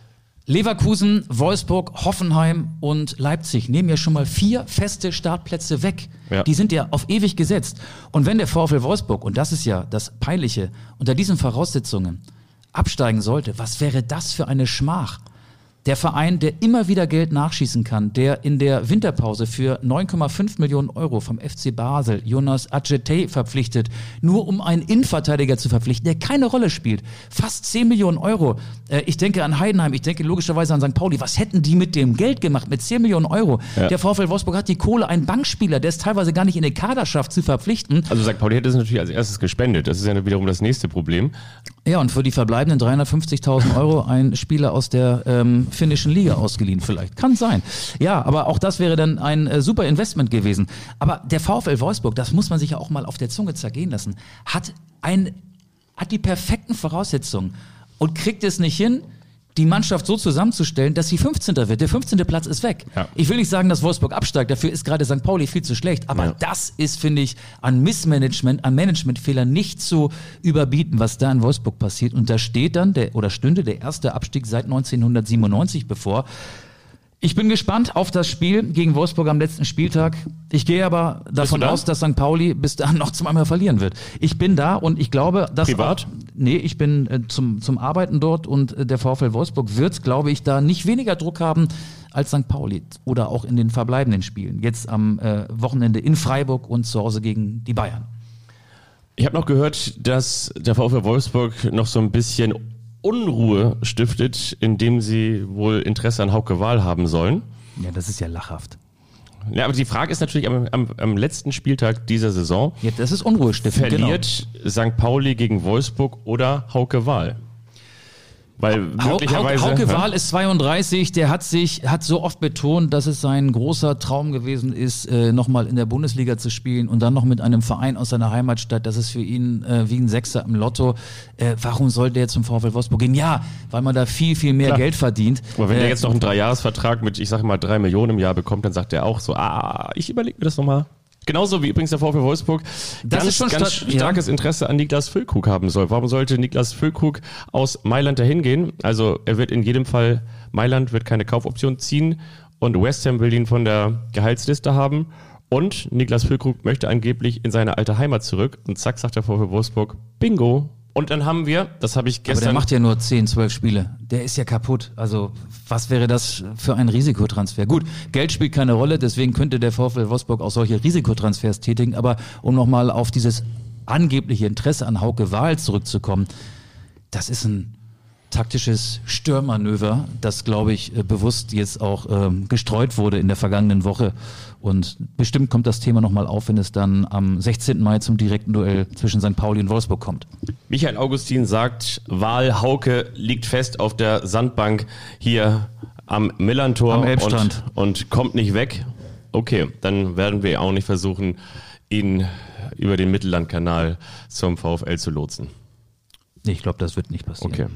Leverkusen, Wolfsburg, Hoffenheim und Leipzig nehmen ja schon mal vier feste Startplätze weg. Ja. Die sind ja auf ewig gesetzt. Und wenn der VfL Wolfsburg, und das ist ja das Peinliche, unter diesen Voraussetzungen absteigen sollte, was wäre das für eine Schmach? Der Verein, der immer wieder Geld nachschießen kann, der in der Winterpause für neun Komma fünf Millionen Euro vom F C Basel Jonas Adjetey verpflichtet, nur um einen Innenverteidiger zu verpflichten, der keine Rolle spielt. Fast zehn Millionen Euro. Äh, ich denke an Heidenheim, ich denke logischerweise an Sankt Pauli. Was hätten die mit dem Geld gemacht, mit zehn Millionen Euro? Ja. Der VfL Wolfsburg hat die Kohle, einen Bankspieler, der es teilweise gar nicht in den Kader schafft, zu verpflichten. Also Sankt Pauli hätte es natürlich als erstes gespendet. Das ist ja wiederum das nächste Problem. Ja, und für die verbleibenden dreihundertfünfzigtausend Euro ein Spieler aus der ähm, finnischen Liga ausgeliehen vielleicht. Kann sein. Ja, aber auch das wäre dann ein äh, super Investment gewesen. Aber der VfL Wolfsburg, das muss man sich ja auch mal auf der Zunge zergehen lassen, hat, ein, hat die perfekten Voraussetzungen und kriegt es nicht hin, die Mannschaft so zusammenzustellen, dass sie fünfzehnter wird. Der fünfzehnte Platz ist weg. Ja. Ich will nicht sagen, dass Wolfsburg absteigt, dafür ist gerade Sankt Pauli viel zu schlecht, aber ja. das ist, finde ich, an Missmanagement, an Managementfehlern nicht zu überbieten, was da in Wolfsburg passiert. Und da steht dann, der oder stünde der erste Abstieg seit neunzehnhundertsiebenundneunzig bevor. Ich bin gespannt auf das Spiel gegen Wolfsburg am letzten Spieltag. Ich gehe aber davon da? aus, dass Sankt Pauli bis dahin noch zweimal verlieren wird. Ich bin da und ich glaube, dass... Privat? Auch, nee, ich bin äh, zum, zum Arbeiten dort und äh, der VfL Wolfsburg wird, glaube ich, da nicht weniger Druck haben als Sankt Pauli oder auch in den verbleibenden Spielen. Jetzt am äh, Wochenende in Freiburg und zu Hause gegen die Bayern. Ich habe noch gehört, dass der VfL Wolfsburg noch so ein bisschen Unruhe stiftet, indem sie wohl Interesse an Hauke Wahl haben sollen. Ja, das ist ja lachhaft. Ja, aber die Frage ist natürlich am, am, am letzten Spieltag dieser Saison. Ja, das ist Unruhe stiften. Verliert genau. Sankt Pauli gegen Wolfsburg oder Hauke Wahl? Weil möglicherweise, Hauke ja. Wahl ist zweiunddreißig, der hat sich, hat so oft betont, dass es sein großer Traum gewesen ist, äh, nochmal in der Bundesliga zu spielen und dann noch mit einem Verein aus seiner Heimatstadt. Das ist für ihn äh, wie ein Sechser im Lotto. Äh, warum soll der zum VfL Wolfsburg gehen? Ja, weil man da viel, viel mehr Klar. Geld verdient. Aber wenn äh, der jetzt noch einen Dreijahresvertrag mit, ich sag mal, drei Millionen im Jahr bekommt, dann sagt er auch so, ah, ich überlege mir das nochmal. Genauso wie übrigens der VfL Wolfsburg das ganz, ist schon ganz statt, starkes ja. Interesse an Niklas Füllkrug haben soll. Warum sollte Niklas Füllkrug aus Mailand dahin gehen? Also er wird in jedem Fall, Mailand wird keine Kaufoption ziehen und West Ham will ihn von der Gehaltsliste haben und Niklas Füllkrug möchte angeblich in seine alte Heimat zurück und zack, sagt der VfL Wolfsburg, bingo. Und dann haben wir, das habe ich gestern... Aber der macht ja nur zehn, zwölf Spiele. Der ist ja kaputt. Also was wäre das für ein Risikotransfer? Gut, Geld spielt keine Rolle, deswegen könnte der VfL Wolfsburg auch solche Risikotransfers tätigen. Aber um nochmal auf dieses angebliche Interesse an Hauke Wahl zurückzukommen, das ist ein taktisches Störmanöver, das, glaube ich, bewusst jetzt auch ähm, gestreut wurde in der vergangenen Woche. Und bestimmt kommt das Thema nochmal auf, wenn es dann am sechzehnten Mai zum direkten Duell zwischen Sankt Pauli und Wolfsburg kommt. Michael Augustin sagt, Wahl Hauke liegt fest auf der Sandbank hier am Millantor am Elbstrand. Und, und kommt nicht weg. Okay, dann werden wir auch nicht versuchen, ihn über den Mittellandkanal zum VfL zu lotsen. Ich glaube, das wird nicht passieren. Okay.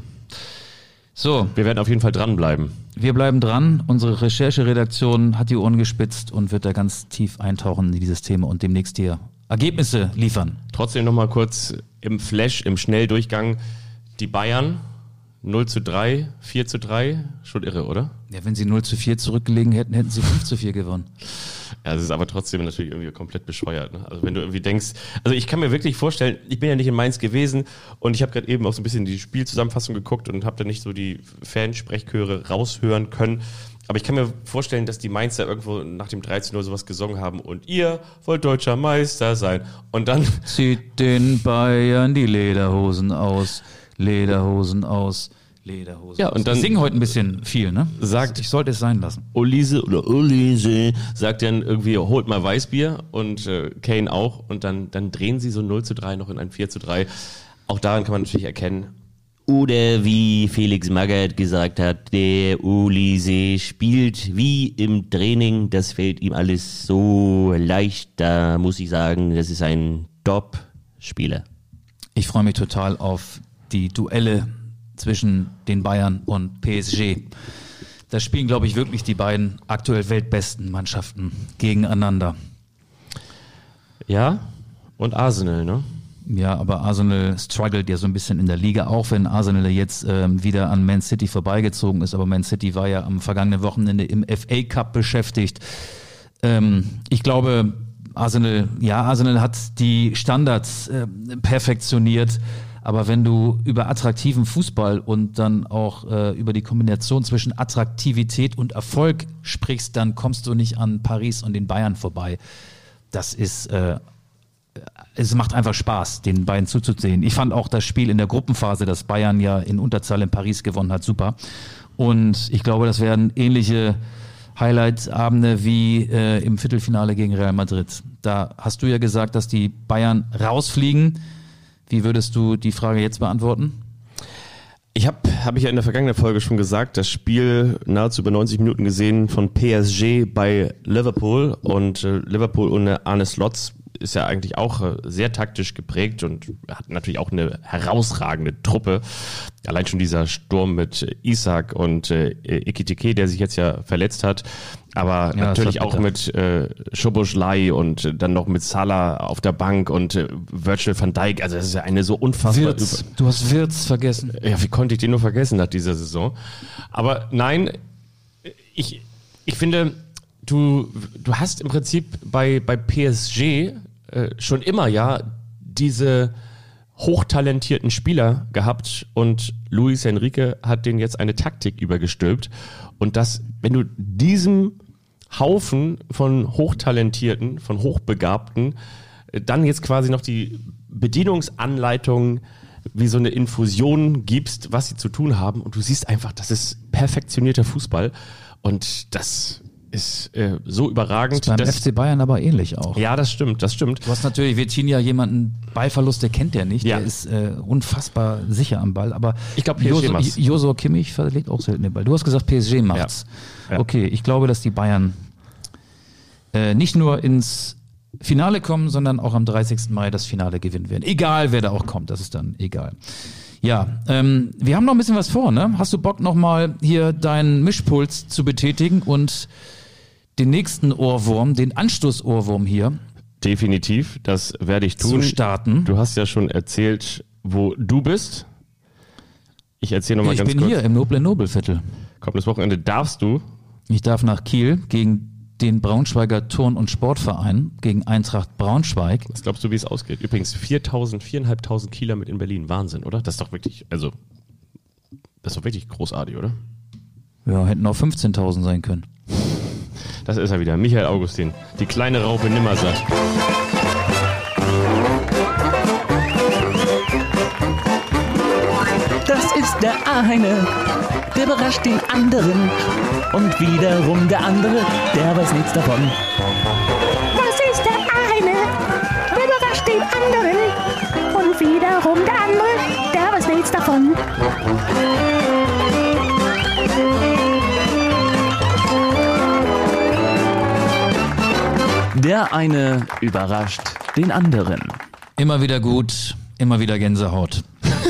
So. Wir werden auf jeden Fall dranbleiben. Wir bleiben dran. Unsere Rechercheredaktion hat die Ohren gespitzt und wird da ganz tief eintauchen in dieses Thema und demnächst hier Ergebnisse liefern. Trotzdem nochmal kurz im Flash, im Schnelldurchgang. Die Bayern null zu drei, vier zu drei. Schon irre, oder? Ja, wenn sie null zu vier zurückgelegen hätten, hätten sie fünf zu vier gewonnen. Ja, das ist aber trotzdem natürlich irgendwie komplett bescheuert. Ne? Also wenn du irgendwie denkst, also ich kann mir wirklich vorstellen, ich bin ja nicht in Mainz gewesen und ich habe gerade eben auch so ein bisschen die Spielzusammenfassung geguckt und habe da nicht so die Fansprechchöre raushören können. Aber ich kann mir vorstellen, dass die Mainzer irgendwo nach dem drei zu null sowas gesungen haben und ihr wollt deutscher Meister sein. Und dann zieht den Bayern die Lederhosen aus, Lederhosen aus. Lederhose. Ja, und dann die singen heute ein bisschen viel, ne? Sagt, ich sollte es sein lassen. Olise oder Olise sagt dann irgendwie, holt mal Weißbier und äh, Kane auch und dann, dann drehen sie so null zu drei noch in ein vier zu drei. Auch daran kann man natürlich erkennen. Oder wie Felix Magath gesagt hat, der Olise spielt wie im Training, das fällt ihm alles so leicht, da muss ich sagen, das ist ein Top-Spieler. Ich freue mich total auf die Duelle zwischen den Bayern und P S G. Da spielen, glaube ich, wirklich die beiden aktuell weltbesten Mannschaften gegeneinander. Ja, und Arsenal, ne? Ja, aber Arsenal struggelt ja so ein bisschen in der Liga, auch wenn Arsenal jetzt ähm, wieder an Man City vorbeigezogen ist. Aber Man City war ja am vergangenen Wochenende im F A Cup beschäftigt. Ähm, ich glaube, Arsenal, ja, Arsenal hat die Standards äh, perfektioniert. Aber wenn du über attraktiven Fußball und dann auch äh, über die Kombination zwischen Attraktivität und Erfolg sprichst, dann kommst du nicht an Paris und den Bayern vorbei. Das ist, äh, es macht einfach Spaß, den beiden zuzusehen. Ich fand auch das Spiel in der Gruppenphase, das Bayern ja in Unterzahl in Paris gewonnen hat, super. Und ich glaube, das werden ähnliche Highlight-Abende wie äh, im Viertelfinale gegen Real Madrid. Da hast du ja gesagt, dass die Bayern rausfliegen. Wie würdest du die Frage jetzt beantworten? Ich habe, habe ich ja in der vergangenen Folge schon gesagt, das Spiel nahezu über neunzig Minuten gesehen von P S G bei Liverpool und äh, Liverpool ohne Arne Slot ist ja eigentlich auch äh, sehr taktisch geprägt und hat natürlich auch eine herausragende Truppe. Allein schon dieser Sturm mit Isak und äh, Ekitike, der sich jetzt ja verletzt hat, aber ja, natürlich auch mit äh, Szoboszlai und äh, dann noch mit Salah auf der Bank und äh, Virgil van Dijk. Also das ist ja eine so unfassbar... Wirtz. Du hast Wirtz vergessen. Ja, wie konnte ich den nur vergessen nach dieser Saison? Aber nein, ich, ich finde, du, du hast im Prinzip bei, bei P S G äh, schon immer ja diese hochtalentierten Spieler gehabt und Luis Enrique hat denen jetzt eine Taktik übergestülpt. Und das, wenn du diesem Haufen von Hochtalentierten, von Hochbegabten, dann jetzt quasi noch die Bedienungsanleitung wie so eine Infusion gibst, was sie zu tun haben und du siehst einfach, das ist perfektionierter Fußball und das ist äh, so überragend. Beim dass, F C Bayern aber ähnlich auch. Ja, das stimmt, das stimmt. Du hast natürlich Vitinha jemanden, Ballverlust, der kennt der nicht, Ja. der ist äh, unfassbar sicher am Ball, aber Ich glaub, P S G Joso, macht's. Joso Kimmich verlegt auch selten den Ball. Du hast gesagt, P S G macht's. Ja. Ja. Okay, ich glaube, dass die Bayern äh, nicht nur ins Finale kommen, sondern auch am dreißigsten Mai das Finale gewinnen werden. Egal, wer da auch kommt, das ist dann egal. Ja, ähm, wir haben noch ein bisschen was vor, ne? Hast du Bock nochmal hier deinen Mischpuls zu betätigen und den nächsten Ohrwurm, den Anstoßohrwurm hier Definitiv, das werde ich tun. zu starten? Du hast ja schon erzählt, wo du bist. Ich erzähle nochmal Ich ganz bin kurz. hier im Noble Nobelviertel. Kommendes Wochenende darfst du. Ich darf nach Kiel gegen den Braunschweiger Turn- und Sportverein, gegen Eintracht Braunschweig. Was glaubst du, wie es ausgeht? Übrigens viertausend, viertausendfünfhundert Kieler mit in Berlin. Wahnsinn, oder? Das ist doch wirklich, also, das ist doch wirklich großartig, oder? Ja, hätten auch fünfzehntausend sein können. Das ist er wieder. Michael Augustin. Die kleine Raupe Nimmersatt. Das ist der eine, der überrascht den anderen. Und wiederum der andere, der weiß nichts davon. Das ist der eine, der überrascht den anderen. Und wiederum der andere, der weiß nichts davon. Der eine überrascht den anderen. Immer wieder gut, immer wieder Gänsehaut.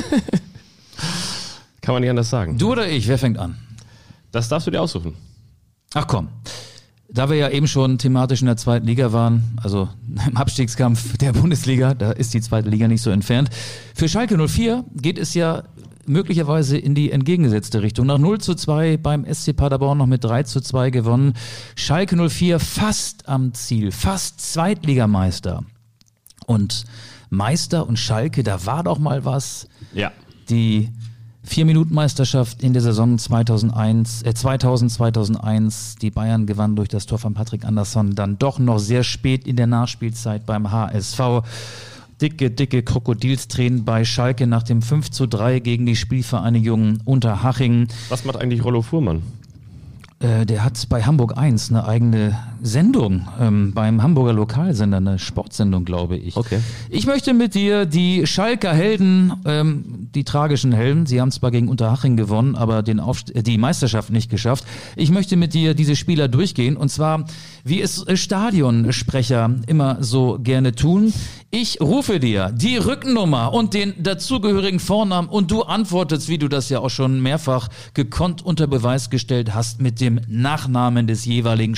Kann man nicht anders sagen. Du oder ich, wer fängt an? Das darfst du dir aussuchen. Ach komm, da wir ja eben schon thematisch in der zweiten Liga waren, also im Abstiegskampf der Bundesliga, da ist die zweite Liga nicht so entfernt. Für Schalke null vier geht es ja möglicherweise in die entgegengesetzte Richtung. Nach null zu zwei beim S C Paderborn noch mit drei zu zwei gewonnen. Schalke null vier fast am Ziel, fast Zweitligameister. Und Meister und Schalke, da war doch mal was. Ja. Die Vier-Minuten-Meisterschaft in der Saison zweitausendeins, äh zweitausend, zweitausendeins. Die Bayern gewannen durch das Tor von Patrick Andersson dann doch noch sehr spät in der Nachspielzeit beim H S V. Dicke, dicke Krokodilstränen bei Schalke nach dem fünf zu drei gegen die Spielvereinigung Unterhaching. Was macht eigentlich Rollo Fuhrmann? Äh, der hat bei Hamburg eins eine eigene Sendung, ähm, beim Hamburger Lokalsender, eine Sportsendung, glaube ich. Okay. Ich möchte mit dir die Schalker Helden, ähm, die tragischen Helden, sie haben zwar gegen Unterhaching gewonnen, aber den Aufst- äh, die Meisterschaft nicht geschafft. Ich möchte mit dir diese Spieler durchgehen und zwar, wie es äh, Stadionsprecher immer so gerne tun. Ich rufe dir die Rückennummer und den dazugehörigen Vornamen und du antwortest, wie du das ja auch schon mehrfach gekonnt unter Beweis gestellt hast, mit dem Nachnamen des jeweiligen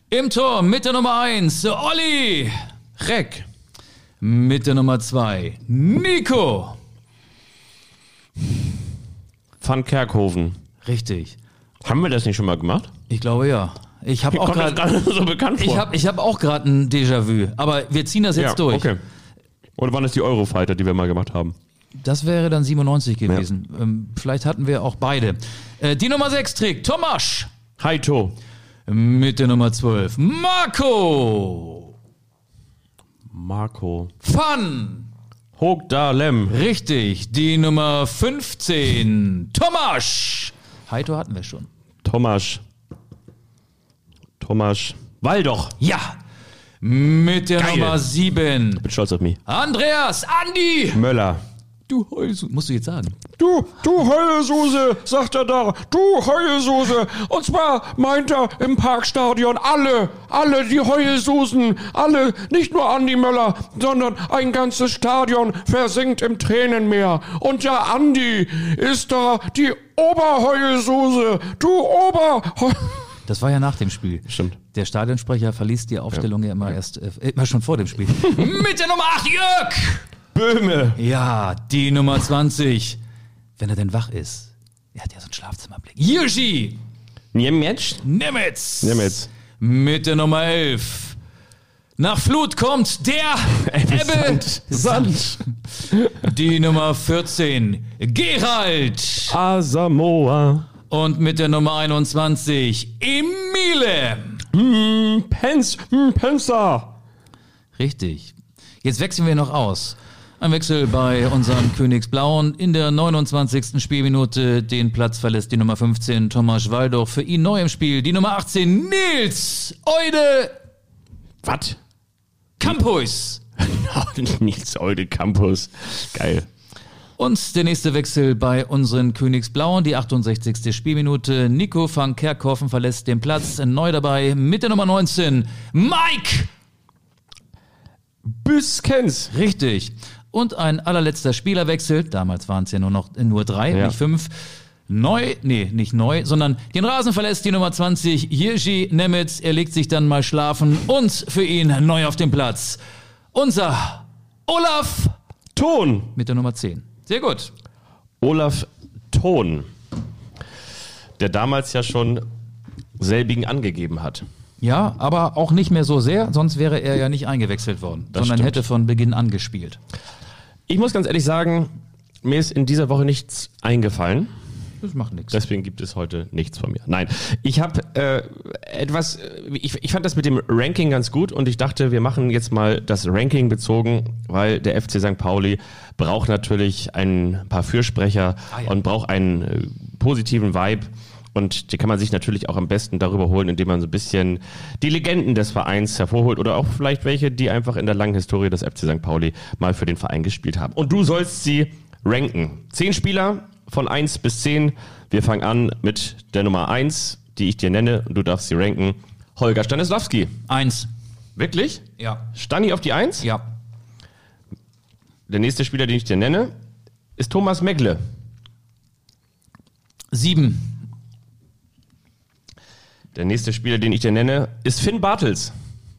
Im Tor mit der Nummer eins, Olli. Reck. Mit der Nummer zwei, Nico. Van Kerkhoven. Richtig. Haben wir das nicht schon mal gemacht? Ich glaube ja. Ich habe Mir auch kommt das gerade gerade so bekannt vor. ich hab, ich hab auch gerade ein Déjà-vu. Aber wir ziehen das jetzt ja, durch. Okay. Oder waren es die Eurofighter, die wir mal gemacht haben? Das wäre dann siebenundneunzig gewesen. Ähm, vielleicht hatten wir auch beide. Äh, die Nummer sechs trägt Tomasz. Heito. Mit der Nummer zwölf, Marco. Marco. Van. Hogdalem. Richtig. Die Nummer fünfzehn, Tomasz. Heito hatten wir schon. Tomasz. Tomasz. Waldoch. Ja. Mit der Geil. Nummer sieben, Bin stolz auf mich. Andreas, Andi. Möller. Du Heulsuse. Musst du jetzt sagen. Du, du Heulsuse, sagt er da. Du Heulsuse. Und zwar meint er im Parkstadion alle, alle die Heulsusen, alle, nicht nur Andi Möller, sondern ein ganzes Stadion versinkt im Tränenmeer. Und der Andi ist da die Oberheulsuse. Du Oberheul... Das war ja nach dem Spiel. Stimmt. Der Stadionsprecher verließ die Aufstellung ja, ja immer erst, äh, immer schon vor dem Spiel. Mit der Nummer acht, Jörg! Böhme. Ja, die Nummer zwanzig. Wenn er denn wach ist. Er hat ja so einen Schlafzimmerblick. Jirschi! Niemiec. Nemetz! Nemetz. Mit der Nummer elf. Nach Flut kommt der Ebbe Sand. Die Nummer vierzehn, Gerald. Asamoah. Und mit der Nummer einundzwanzig, Emile. Hm, Pence. Hm, Penzer. Richtig. Jetzt wechseln wir noch aus. Ein Wechsel bei unseren Königsblauen. In der neunundzwanzigsten Spielminute den Platz verlässt die Nummer fünfzehn, Tomasz Waldoch. Für ihn neu im Spiel die Nummer achtzehn, Nils Eude Was? Campus. Nils Eude Campus. Geil. Und der nächste Wechsel bei unseren Königsblauen, die achtundsechzigste Spielminute. Nico van Kerkhoven verlässt den Platz. Neu dabei mit der Nummer neunzehn, Mike Büskens. Richtig. Und ein allerletzter Spielerwechsel. Damals waren es ja nur noch nur drei, Ja. nicht fünf. Neu, nee, nicht neu, sondern den Rasen verlässt die Nummer zwanzig, Jirschi Nemetz. Er legt sich dann mal schlafen und für ihn neu auf dem Platz unser Olaf Ton. mit der Nummer zehn. Sehr gut. Olaf Thon, der damals ja schon selbigen angegeben hat. Ja, aber auch nicht mehr so sehr, sonst wäre er ja nicht eingewechselt worden, Das sondern stimmt. hätte von Beginn an gespielt. Ich muss ganz ehrlich sagen, mir ist in dieser Woche nichts eingefallen. Das macht nichts. Deswegen gibt es heute nichts von mir. Nein, ich habe äh, etwas, ich, ich fand das mit dem Ranking ganz gut und ich dachte, wir machen jetzt mal das Ranking bezogen, weil der F C Sankt Pauli braucht natürlich ein paar Fürsprecher Ah, ja. und braucht einen äh, positiven Vibe. Und die kann man sich natürlich auch am besten darüber holen, indem man so ein bisschen die Legenden des Vereins hervorholt oder auch vielleicht welche, die einfach in der langen Historie des F C Sankt Pauli mal für den Verein gespielt haben. Und du sollst sie ranken. Zehn Spieler von eins bis zehn. Wir fangen an mit der Nummer eins, die ich dir nenne, und du darfst sie ranken. Holger Stanislawski. Eins. Wirklich? Ja. Stani auf die eins? Ja. Der nächste Spieler, den ich dir nenne, ist Thomas Megle. Sieben. Der nächste Spieler, den ich dir nenne, ist Finn Bartels.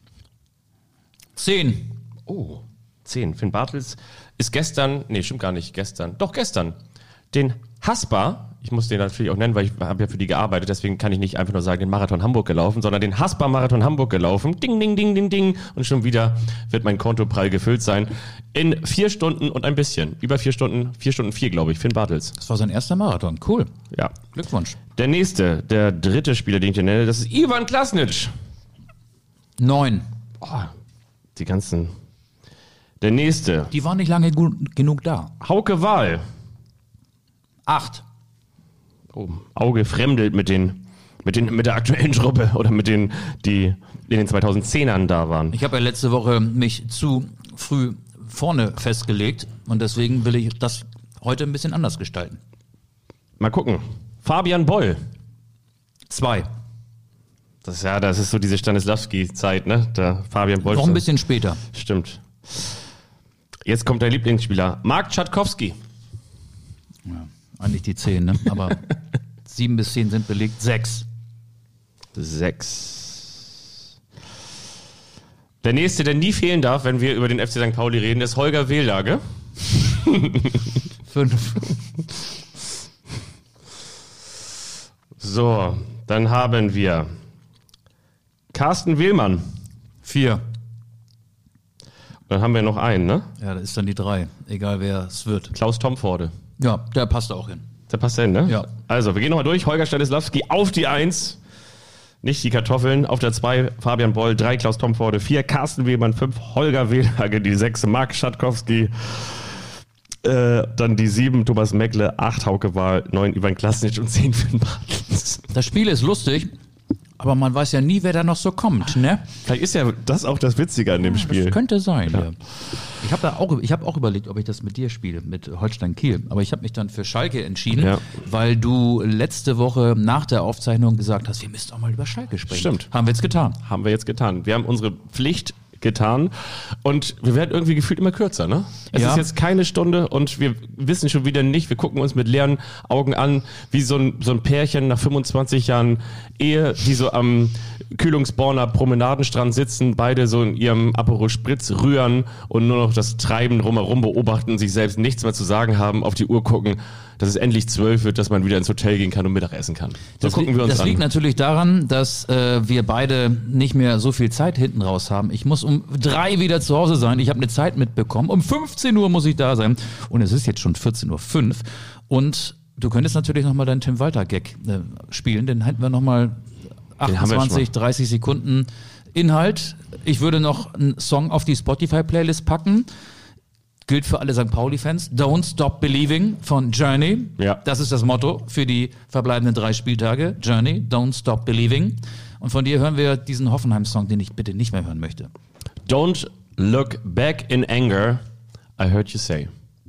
Zehn. Oh, zehn. Finn Bartels ist gestern, nee, stimmt gar nicht, gestern, doch gestern, den Haspa, ich muss den natürlich auch nennen, weil ich habe ja für die gearbeitet, deswegen kann ich nicht einfach nur sagen, den Marathon Hamburg gelaufen, sondern den Haspa-Marathon Hamburg gelaufen. Ding, ding, ding, ding, ding. Und schon wieder wird mein Konto prall gefüllt sein. In vier Stunden und ein bisschen. Über vier Stunden, vier Stunden vier, glaube ich, Finn Bartels. Das war sein erster Marathon. Cool. Ja. Glückwunsch. Der nächste, der dritte Spieler, den ich dir nenne, das ist Ivan Klasnic. Neun. Oh, die ganzen. Der nächste, Die waren nicht lange gut genug da. Hauke Wahl. Acht. Oh, Auge fremdelt mit den, mit den, mit der aktuellen Truppe oder mit denen, die in den zweitausendzehnern da waren. Ich habe ja letzte Woche mich zu früh vorne festgelegt und deswegen will ich das heute ein bisschen anders gestalten. Mal gucken. Fabian Boll. Zwei. Das ist ja, das ist so diese Stanislawski-Zeit, ne? Der Fabian Boll. Noch ein bisschen später. Stimmt. Jetzt kommt der Lieblingsspieler. Mark Tschatkowski. Ja, eigentlich die zehn, ne? Aber sieben bis zehn sind belegt. Sechs. Sechs. Der nächste, der nie fehlen darf, wenn wir über den F C Sankt Pauli reden, ist Holger Wehlage. Fünf. So, dann haben wir Carsten Wehlmann. Vier. Dann haben wir noch einen, ne? Ja, das ist dann die drei. Egal wer es wird. Klaus Tomforde. Ja, der passt auch hin. Der passt hin, ne? Ja. Also, wir gehen nochmal durch. Holger Stanislawski auf die Eins. Nicht die Kartoffeln. Auf der zwei Fabian Boll. drei Klaus Tomforde. vier Carsten Wehlmann. fünf Holger Wehlage. Die sechs Marc Schatkowski. Äh, dann die sieben Thomas Meckle. acht Hauke Wahl. neun Ivan Klasnitsch und zehn Finn Bartels. Das Spiel ist lustig, aber man weiß ja nie, wer da noch so kommt, ne? Vielleicht ist ja das auch das Witzige an dem Spiel. Das könnte sein, ja. Ich habe da auch, ich habe auch überlegt, ob ich das mit dir spiele, mit Holstein Kiel. Aber ich habe mich dann für Schalke entschieden, Ja. weil du letzte Woche nach der Aufzeichnung gesagt hast, wir müssen auch mal über Schalke sprechen. Stimmt. Haben wir jetzt getan. Haben wir jetzt getan. Wir haben unsere Pflicht getan und wir werden irgendwie gefühlt immer kürzer, ne? Es Ja. ist jetzt keine Stunde und wir wissen schon wieder nicht, wir gucken uns mit leeren Augen an, wie so ein, so ein Pärchen nach fünfundzwanzig Jahren Ehe, die so am Kühlungsborner Promenadenstrand sitzen, beide so in ihrem Aperol Spritz rühren und nur noch das Treiben drumherum beobachten, sich selbst nichts mehr zu sagen haben, auf die Uhr gucken, dass es endlich zwölf wird, dass man wieder ins Hotel gehen kann und Mittagessen kann. So Das, gucken li- wir uns das an. liegt natürlich daran, dass äh, wir beide nicht mehr so viel Zeit hinten raus haben. Ich muss um drei wieder zu Hause sein. Ich habe eine Zeit mitbekommen. Um fünfzehn Uhr muss ich da sein. Und es ist jetzt schon vierzehn Uhr fünf. Und du könntest natürlich nochmal deinen Tim Walter-Gag äh, spielen. Den hätten wir nochmal haben wir achtundzwanzig, schon dreißig Sekunden Inhalt. Ich würde noch einen Song auf die Spotify-Playlist packen. Gilt für alle Sankt Pauli-Fans. Don't Stop Believing von Journey. Ja. Das ist das Motto für die verbleibenden drei Spieltage. Journey, Don't Stop Believing. Und von dir hören wir diesen Hoffenheim-Song, den ich bitte nicht mehr hören möchte. Don't look back in anger, I heard you say.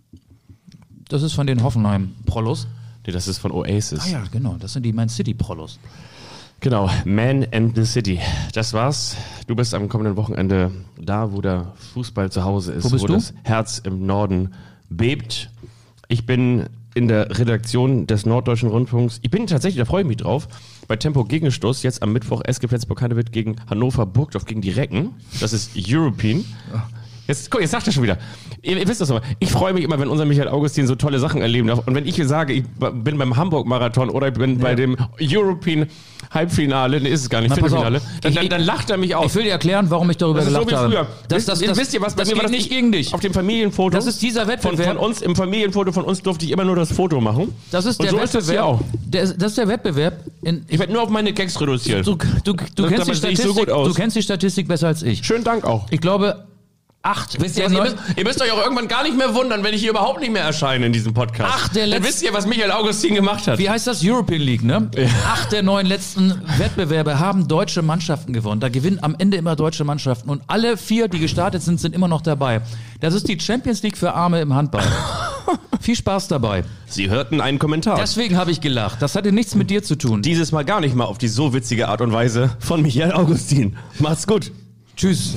Das ist von den Hoffenheim-Prollos. Nee, das ist von Oasis. Ah ja, genau. Das sind die Man City-Prollos. Genau, Man and the City. Das war's. Du bist am kommenden Wochenende da, wo der Fußball zu Hause ist, Wo bist du? das Herz im Norden bebt. Ich bin in der Redaktion des Norddeutschen Rundfunks. Ich bin tatsächlich, da freue ich mich drauf, bei Tempo Gegenstoß, jetzt am Mittwoch S G Flensburg-Handewitt gegen Hannover Burgdorf gegen die Recken. Das ist European. Jetzt, guck, jetzt sagt er schon wieder. Ihr, ihr wisst das aber. Ich freue mich immer, wenn unser Michael Augustin so tolle Sachen erleben darf. Und wenn ich sage, ich bin beim Hamburg-Marathon oder ich bin bei dem European Halbfinale, nee, ist es gar nicht, Na, pass Viertelfinale, auf. dann, Ich- dann, dann lacht er mich aus. Ich will dir erklären, warum ich darüber Das ist so gelacht wie früher. habe. Das, das, das, wisst ihr was? Bei das mir war geht das nicht gegen dich. Auf dem Familienfoto. Das ist dieser von, Wettbewerb. von uns, im Familienfoto von uns durfte ich immer nur das Foto machen. Das ist Und der so ist das hier auch. Wettbewerb. Der, das ist der Wettbewerb. In, Ich werde nur auf meine Gags reduziert. du, du, du, kennst die damit sehe ich so Statistik, gut aus. du kennst die Statistik besser als ich. Schönen Dank auch. Ich glaube, acht. Wisst ihr, von ihr, neun- müsst, ihr müsst euch auch irgendwann gar nicht mehr wundern, wenn ich hier überhaupt nicht mehr erscheine in diesem Podcast. Ach, der Dann letzte- wisst ihr, was Michael Augustin gemacht hat. Wie heißt das? European League, ne? Acht der neun letzten Wettbewerbe haben deutsche Mannschaften gewonnen. Da gewinnen am Ende immer deutsche Mannschaften. Und alle vier, die gestartet sind, sind immer noch dabei. Das ist die Champions League für Arme im Handball. Viel Spaß dabei. Sie hörten einen Kommentar. Deswegen habe ich gelacht. Das hatte nichts mit dir zu tun. Dieses Mal gar nicht mal auf die so witzige Art und Weise von Michael Augustin. Macht's gut. Tschüss.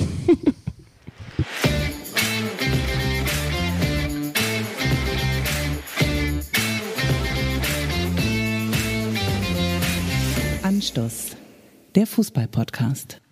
Anstoß, der Fußball-Podcast.